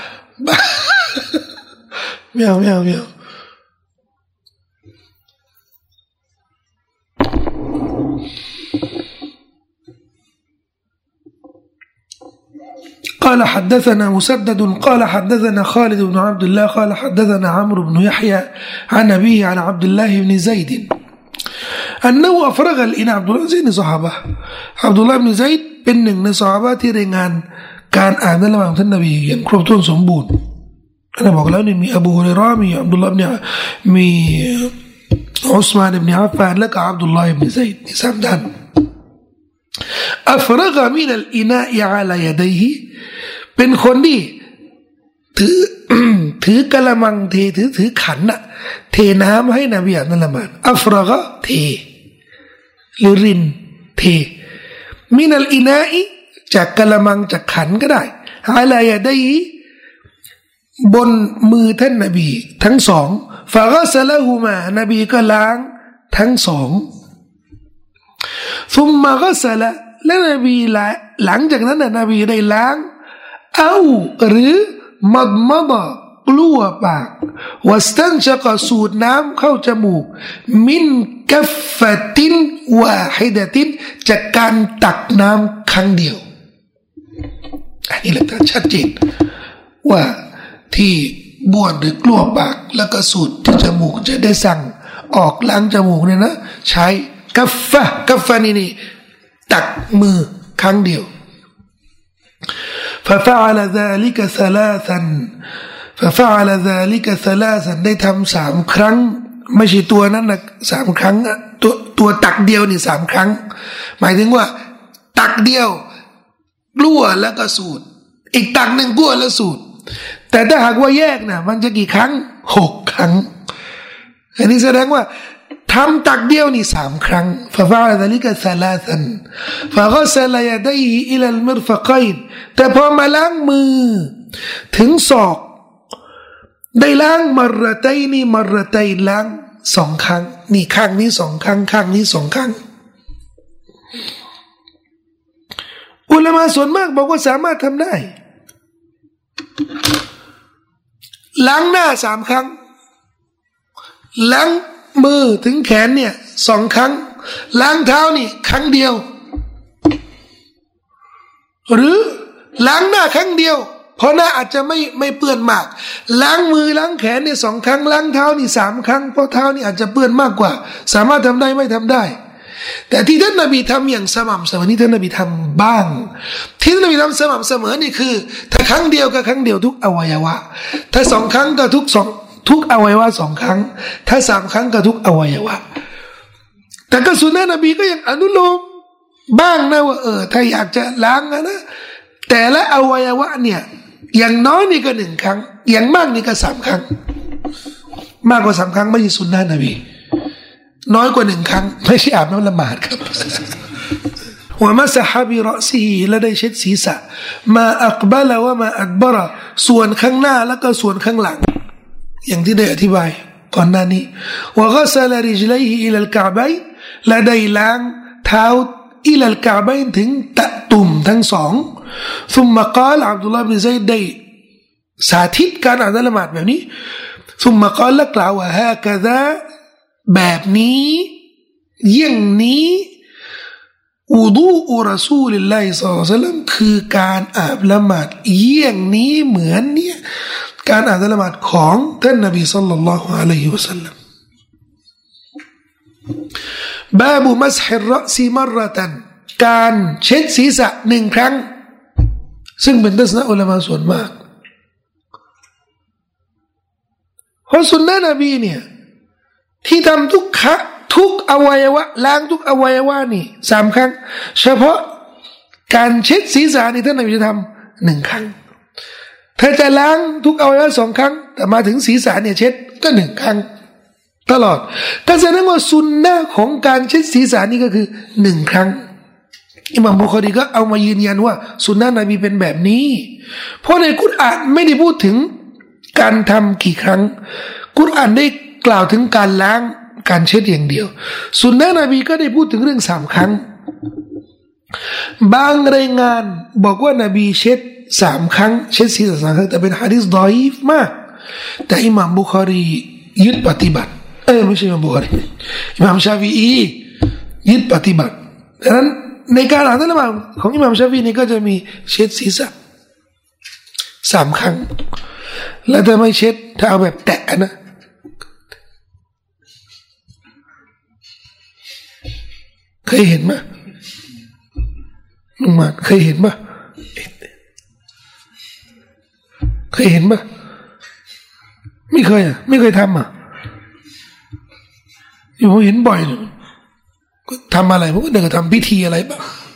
ไม่เอาقال حدثنا مسدد قال حدثنا خالد بن عبد الله قال حدثنا عمرو بن يحيى عن أبيه عن عبد الله بن زيد أنه أفرغ الإناء عبد الله زيد صحابة عبد الله بن زيدเป็นหนึ่งในซอฮาบะห์ที่รายงานการอ่านละหมาดของท่านนบีอย่างครบถ้วนสมบูรณ์เราบอกแล้วนี่มีอบูฮุรอยเราะห์มีอับดุลลาห์มีอุสมานอิบนุอัฟฟานและก็อับดุลลาห์อิบนุซัยดนี่สามท่านอัฟรกะมินัลอินาอิอะลายะดัยฮิเป็นคนที่ถือกะละมังถือขันน่ะเทน้ำให้นบีอ่านละหมาดอัฟรกะเทหรือรินเทมินัลอินาอิจากกะละมังจากขันก็ได้อะลายะดัยฮิบนมือท่านนบีทั้งสองฟะกะซะละฮุมานบีก็ล้างทั้งสองซุมมะกะซะละและนบีหลังจากนั้นนบีได้ล้างเอาหรือมัดกลัวปากวัสตันชะกสูดน้ำเข้าจมูกมินกัฟฟะตินวาฮิดะตินจากการตักน้ำครั้งเดียวอันนี้หลักฐานชัดเจนว่าที่บ้วนหรือกลัวปากแล้วก็สูดที่จมูกจะได้สั่งออกล้างจมูกเนี่ยนะใช้กัฟฟะนี่ตักมือครั้งเดียวففعل ذلك ثلاثا ได้ทำ3 ครั้งไม่ใช่ตัวนั้นนะ3 ครั้งตัวตักเดียวนี่3 ครั้งหมายถึงว่าตักเดียวกลัวแล้วก็สูดอีกตักหนึ่งกลัวแล้วสูดแต่ถ้าหากว่าแยกนะมันจะกี่ครั้ง6 ครั้งอันนี้แสดงว่าทำตักเดียวนี่3 ครั้งففعل ذلك ثلاثا فغسل يديه إلى المرفقين แต่พอมาล้างมือถึงศอกได้ล้างมรตัยล้าง2 ครั้งนี่ข้างนี้2 ครั้งข้างนี้2 ครั้งอุลามะส่วนมากบอกว่าสามารถทำได้ล้างหน้า3 ครั้งล้างมือถึงแขนเนี่ย2 ครั้งล้างเท้านี่ครั้งเดียวหรือล้างหน้าครั้งเดียวเพราะหน้าอาจจะไม่เปื้อนมากล้างมือล้างแขนเนี่ย2 ครั้งล้างเท้านี่3 ครั้งเพราะเท้านี่อาจจะเปื้อนมากกว่าสามารถทำได้ไม่ทำได้แต่ที่ท่านนบีทำอย่างสม่ำเสมอนี่ท่านนบีทำบ้างที่ท่านนบีทำสม่ำเสมอนี่คือถ้าครั้งเดียวก็ครั้งเดียวทุกอวัยวะถ้า2 ครั้งก็ทุกอวัยวะ2 ครั้งถ้า3 ครั้งก็ทุกอวัยวะแต่ก็สุนนะนบีก็ยังอนุโลมบ้างนะว่าถ้าอยากจะล้างนะแต่ละอวัยวะเนี่ยอย่างน้อยนี่ก็1 ครั้งอย่างมากนี่ก็3 ครั้งมากกว่า3 ครั้งไม่ใช่สุนนะนบีน้อยกว่า1 ครั้งไม่ใช่อาบน้ำละหมาดครับว่ามัสฮะบิรอซีและได้เช็ดศีรษะมาอักบะละว่ามาอักบะระส่วนข้างหน้าแล้วก็ส่วนข้างหลังอย่างที่ได้อธิบายก่อนหน้านี้ว่ากัสลริจลัยฮิอิลัลกะบัยและได้ล้างเท้าอิลัลกะบัยถึงตะตุ่มทั้ง2ซุมมะกาลอับดุลลาห์บินซัยดได้สาธิตการอ่านละหมาดแบบนี้ซุมมะกาลและกล่าวว่าฮากะซาแบบนี้อย่างนี้อุดูอุรอซูลิลลาฮิศ็อลลัลลอฮุอะลัยฮิวะซัลลัมคือการอาบละหมาดอย่างนี้เหมือนเนี่ยการอ่านละหมาดของท่านนบีศ็อลลัลลอฮุอะลัยฮิวะซัลลัมบาบุมัสฮิรรอซีมัรเราะตันการเช็ดศีรษะ1 ครั้งซึ่งเป็นทัศนะอุลามะส่วนมากเพราะสุนนะนบีเนี่ยที่ทำทุกอวัยวะล้างทุกอวัยวะนี่3 ครั้งเฉพาะการเช็ดศีรษะนี่ท่านนบีจะทำ1 ครั้งถ้าจะล้างทุกอวัยวะ2 ครั้งแต่มาถึงศีรษะเนี่ยเช็ดก็1 ครั้งตลอดก็แสดงว่าสุนนะของการเช็ดศีรษะนี่ก็คือ1 ครั้งอิหม่ามบุคอรีก็เอามายืนยันว่าสุนนะนบีเป็นแบบนี้เพราะในกุรอานไม่ได้พูดถึงการทำกี่ครั้งกุรอานได้กล่าวถึงการล้างการเช็ดอย่างเดียวสุนนะนบีก็ได้พูดถึงเรื่อง3 ครั้งบางรายงานบอกว่านบีเช็ด3 ครั้งเช็ดศีรษะ3 ครั้งแต่เป็นหะดีษฎออีฟมากแต่อิหม่ามบุคอรียึดปฏิบัติไม่ใช่อิหม่ามบุคอรีอิหม่ามชาฟิอียึดปฏิบัติดังนั้นในการอ่านละหมาดของอิหม่ามชาฟิอีนี่ก็จะมีเช็ดศีรษะ3 ครั้งแล้วถ้าไม่เช็ดถ้าเอาแบบแตะนะเคยเห็นไหมลุงมาเคยเห็นไหมเคยเห็นไหมไม่เคยไม่เคยทำอยู่ผมเห็นบ่อยก็ทำอะไรผมก็เดินทำพิธีอะไรบ้าง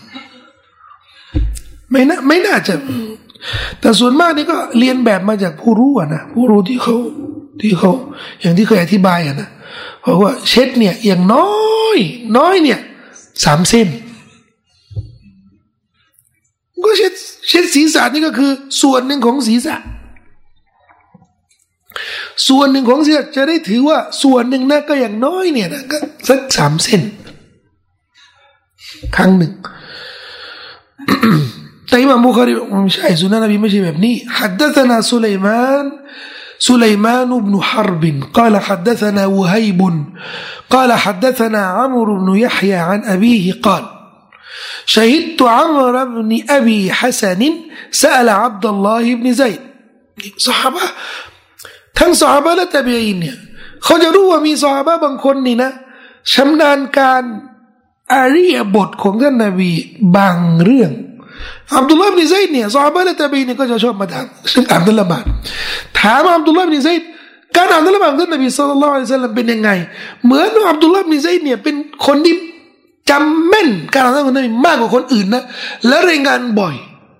ไม่น่าจะแต่ส่วนมากนี่ก็เรียนแบบมาจากผู้รู้นะผู้รู้ที่เขาอย่างที่เคยอธิบายนะเพราะว่าเช็ดเนี่ยอย่างน้อยเนี่ย3 เส้นก็เช็ดศีรษะนี่ก็คือส่วนหนึ่งของศีรษะส่วนหนึ่งของศีรษะจะได้ถือว่าส่วนหนึ่งนะก็อย่างน้อยเนี่ยนะก็สัก3 เส้นครั้งหนึ่ง แต่อิหม่ามบุคอรีไม่ใช่สุนนะนบีไม่ใช่แบบนี้ฮัดดะษนาสุลัยมานบนุฮารบินقال حدثنا وهيب قال حدثنا عمرو بن يحيى عن أبيه قال شهدت عمرو بن أبي حسن سأل عبد الله بن زيد صحابة ทั้งซอฮาบะห์และตาบีอีนเนี่ยเขาจะรู้ว่ามีซอฮาบะห์บางคนนี่นะชำนาญการอาริยบทของท่านนบีบางเรื่องอับดุลลาห์บินซัยด์เนี่ยซอฮาบะห์และตาบีอีนก็จะชอบมาถามเรื่องอ่านละหมาดถามอับดุลลาห์บินซัยด์การอ่านละหมาดของท่านนบีศ็อลลัลลอฮุอะลัยฮิวะซัลลัมเป็นยังไงเหมือนว่าอับดุลลาห์บินซัยด์เนี่ยเป็นคนที่จำแม่นการอ่านละหมาดของนบีมากกว่าคนอื่นนะและรายงานบ่อย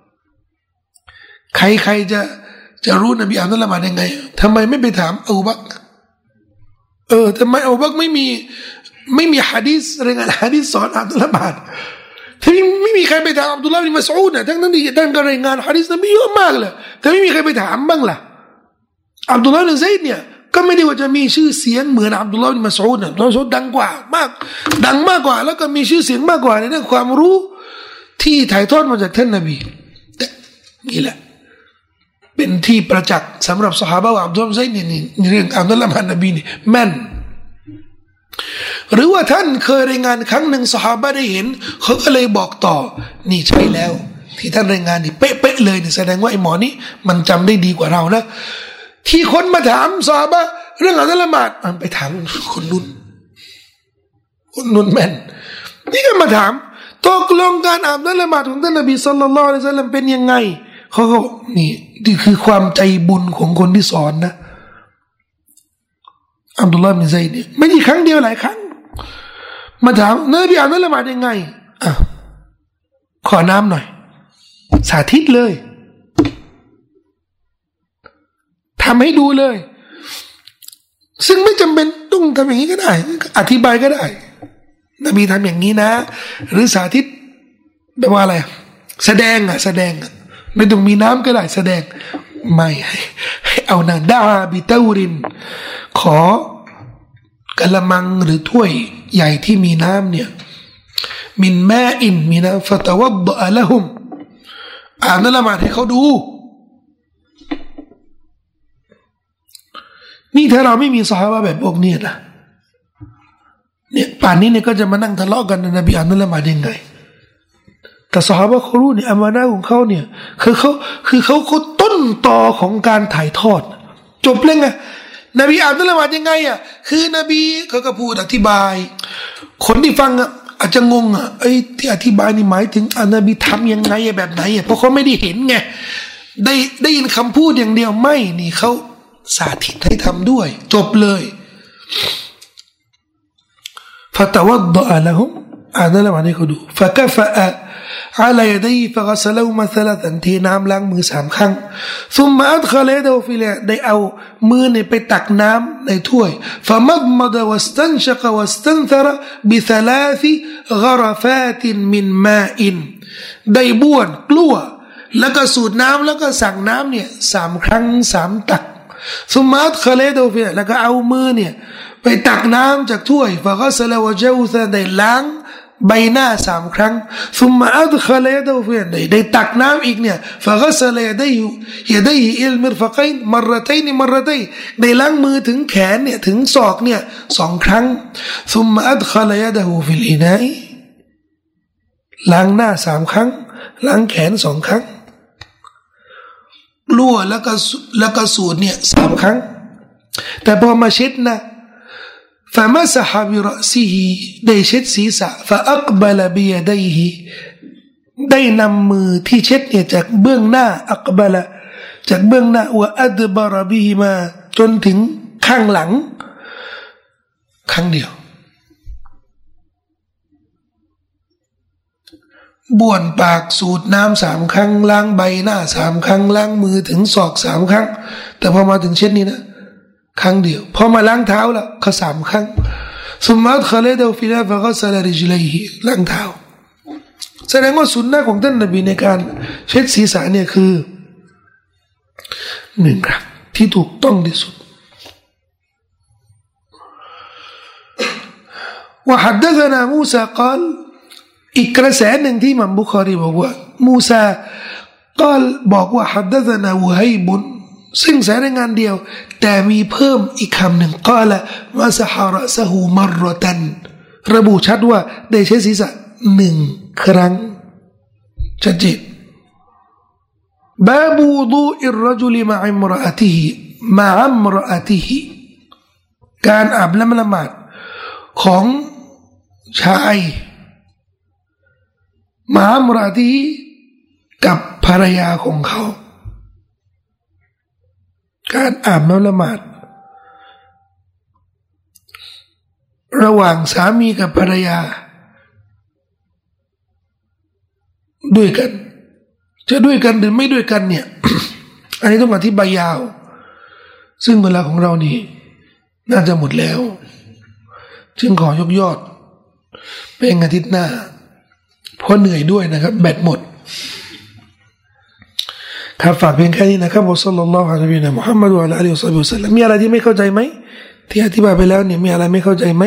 ใครจะรู้นบีอ่านละหมาดยังไงทำไมไม่ไปถามอบูบักรทำไมอบูบักรไม่มีหะดีษรายงานหะดีษสอนอ่านละหมาดถ้าไม่มีใครไปถามอับดุลลาห์บินมัสอูดนะทั้งที่ท่านก็รายงานหะดีษนบีเยอะมากเลยแต่ไม่มีใครไปถามบ้างล่ะอับดุลลาห์บินซัยด์เนี่ยก็ไม่ได้ว่าจะมีชื่อเสียงเหมือนอับดุลลาห์บินมัสอูดนะมัสอูดดังกว่ามากดังมากกว่าแล้วก็มีชื่อเสียงมากกว่าในเรื่องความรู้ที่ถ่ายทอดมาจากท่านนบีนี่แหละเป็นที่ประจักษ์สำหรับซอฮาบะห์ว่าอับดุลลาห์บินซัยด์นี่เรื่องอ่านละหมาดนบีนี่แม่นหรือว่าท่านเคยรายงานครั้งหนึ่งซอฮาบะห์ได้เห็นเขาก็เลยบอกต่อนี่ใช่แล้วที่ท่านรายงานนี่เป๊ะๆเลยนี่แสดงว่าไอ้หมอนี่มันจำได้ดีกว่าเรานะที่คนมาถามซอฮาบะห์เรื่องอ่านละหมาดไปถามคนนุ่นแม่นนี่ก็มาถามตกลงการอ่านละหมาดของท่านนบีศ็อลลัลลอฮุอะลัยฮิวะซัลลัมเป็นยังไงเขาก็นี่คือความใจบุญของคนที่สอนนะอับดุลลาห์บินซัยด์เนี่ยไม่ใช่ครั้งเดียวหลายครั้งมาถามนบีอ่านละหมาดยังไงขอน้ำหน่อยสาธิตเลยทำให้ดูเลยซึ่งไม่จำเป็นต้องทำอย่างนี้ก็ได้อธิบายก็ได้นบีทำอย่างนี้นะหรือสาธิตแปลว่าอะไรแสดงไม่ต้องมีน้ำก็ได้แสดงไม่ให้เอานาดาบิตารินขอกะละมังหรือถ้วยใหญ่ที่มีน้ำเนี่ยมินแม่อินมีน้ำฟะตะวัดอะละฮุมอ่านละหมาดให้เขาดูนี่ถ้าเราไม่มีซอฮาบะห์แบบพวกนี้นะเนี่ยป่านนี้เนี่ยก็จะมานั่งทะเลาะกันนบีอ่านละหมาดยังไงแต่ซอฮาบะห์เขารู้เนี่ยอามานะห์ของเขาเนี่ยคือเขาต้นตอของการถ่ายทอดจบเลยไงนบีอ่านละหมาดยังไงอ่ะคือนบีเขาก็พูดอธิบายคนที่ฟังอาจจะงงที่อธิบายนี่หมายถึงนบีทำยังไงแบบไหนเพราะเขาไม่ได้เห็นไงได้ยินคำพูดอย่างเดียวไม่นี่เขาสาธิตให้ทำด้วยจบเลยفتوضأ لهم أنا لما نقول فكفأ على يديه فغسلهما ثلاثا เทน้ำล้างมือ3ครั้ง ثم أدخل يده في الإناء ได้เอามือเนี่ยไปตักน้ำในถ้วย فمضمض واستنشق واستنثر بثلاث غرفات من ماء ได้บ้วนกลั้วแล้วก็สูดน้ำแล้วก็สั่งน้ำเนี่ย3ครั้ง3ตัก ثم أدخل يده في الإناء แล้วก็เอามือเนี่ยไปตักน้ำจากถ้วยฟะกัสละวะเจวซะได้ล้างใบหน้า3ครั้งซุมมาอัดขะลยะดะฟิได้ตักน้ำอีกเนี่ยฟะกัสละยะได้อิลมิรฟะกัยมะรตัยนได้ล้างมือถึงแขนเนี่ยถึงศอกเนี่ย2ครั้งซุมมาอัดขะลยะดะฮูฟิลอินาอิล้างหน้า3ครั้งล้างแขน2ครั้งลั่วแล้วก็สูดเนี่ย3ครั้งแต่พอมาเช็ดนะفمسح برأسه ได้เช็ดศีรษะ فأقبل بيديه ได้นำมือที่เช็ดเนี่ยจากเบื้องหน้า أقبل จากเบื้องหน้า وأدبر بهما จนถึงข้างหลังครั้งเดียวบ้วนปากสูดน้ำ3ครั้งล้างใบหน้า3ครั้งล้างมือถึงศอก3ครั้งแต่พอมาถึงเช็ดนี่นะครั้งเดียวพอมาล้างเท้าแล้วก็3ครั้งซุมมาอัดขะลยะดะฮูฟิลอินาอิฟะกัสละริจลัยฮิล้างเท้าแสดงว่าสุนนะของท่านนบีในการเช็ดศีรษะเนี่ยคือ1ครั้งที่ถูกต้องที่สุดوحدثنا موسى قال อีกกระแสหนึ่งที่อิหม่ามบุคอรีบอกว่ามูซา قال บอกว่า حدثنا وهيبซึ่งสายรายงานเดียวแต่มีเพิ่มอีกคำหนึ่งกล่าวว่าซะฮาระซะฮูมัรรตันระบุชัดว่าได้ใช้ศีรษะ1ครั้งชัดเจนบาบูดูอิรรจุลมะอิมรออะติฮิมะอัมรออะติฮิการอาบน้ำละหมาดของชายมะอัมรออะติฮิกับภรรยาของเขาการอาบน้ำละหมาดระหว่างสามีกับภรรยาด้วยกันจะด้วยกันหรือไม่ด้วยกันเนี่ย อันนี้ต้องอธิบายยาวซึ่งเวลาของเรานี่น่าจะหมดแล้วจึงขอยกยอดเป็นอาทิตย์หน้าเพราะเหนื่อยด้วยนะครับแบตหมดครับฝากเพียงแค่นี้นะครับศ็อลลัลลอฮุอะลัยฮิวะซัลลัมมุฮัมมัดวะอะลาอาลิฮิวะศ็อฮบิวะซัลลัมมีอะไรที่ไม่เข้าใจไหมที่อธิบายไปแล้วเนี่ยมีอะไรไม่เข้าใจไหม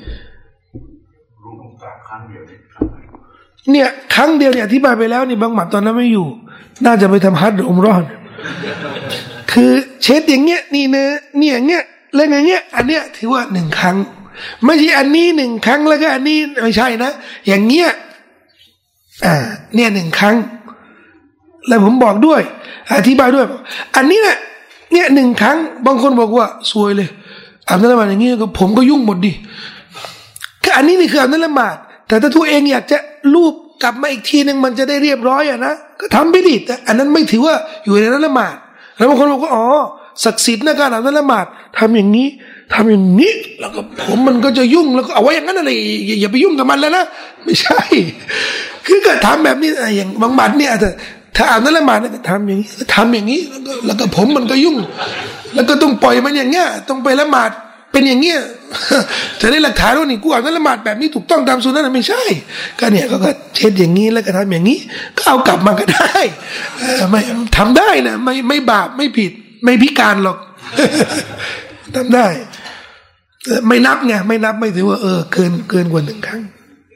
เนี่ยครั้งเดียวเนี่ยอธิบายไปแล้วนี่บางหมัดตอนนั้นไม่อยู่น่าจะไปทำฮัจญ์หรืออุมเราะห์คือเช็ดอย่างเงี้ยนี่นะเนี่ยอย่างเงี้ยแล้วอย่างเงี้ยอันเนี้ยถือว่า1ครั้งไม่ใช่อันนี้1ครั้งแล้วก็อันนี้ไม่ใช่นะอย่างเงี้ยเนี่ย1ครั้งแล้วผมบอกด้วยอธิบายด้วยอันนี้แหละเนี่ย1ครั้งบางคนบอกว่าซวยเลยอาบน้ำละหมาดอย่างงี้ก็ผมก็ยุ่งหมดดิคืออันนี้นี่คืออาบน้ำละหมาดแต่ถ้าตัวเองอยากจะลูบกลับมาอีกทีนึงมันจะได้เรียบร้อยนะก็ทำไปดิแต่อันนั้นไม่ถือว่าอยู่ในนั้นละหมาดแล้วบางคนบอกว่าอ๋อศักดิ์สิทธิ์ในการอาบน้ำละหมาดทำอย่างนี้แล้วก็ผมมันก็จะยุ่งแล้วก็เอาไว้อย่างนั้นอะไรอย่าไปยุ่งกับมันแล้วนะไม่ใช่คือก็ทำแบบนี้อย่างบางหมัดเนี่ยแต่ถ้าอาบน้ำละหมาดก็ทำอย่างนี้แล้วก็ผมมันก็ยุ่งแล้วก็ต้องปล่อยมันอย่างเงี้ยต้องไปละหมาดเป็นอย่างเงี้ยจะได้หลักฐานว่านี่กูอาบน้ำละหมาดแบบนี้ถูกต้องตามสุนนะไม่ใช่ก็เนี่ยก็เช็ดอย่างนี้แล้วก็ทำอย่างนี้ก็เอากลับมาก็ได้ไม่ทำได้นะไม่บาปไม่ผิดไม่พิการหรอกทำได้ไม่นับไงไม่นับไม่ถือว่าเกินกว่า1ครั้ง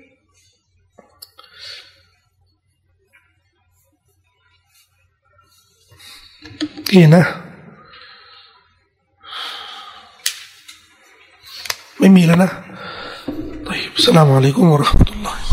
กี่นะไม่มีแล้วนะطيب السلام عليكم ورحمة الله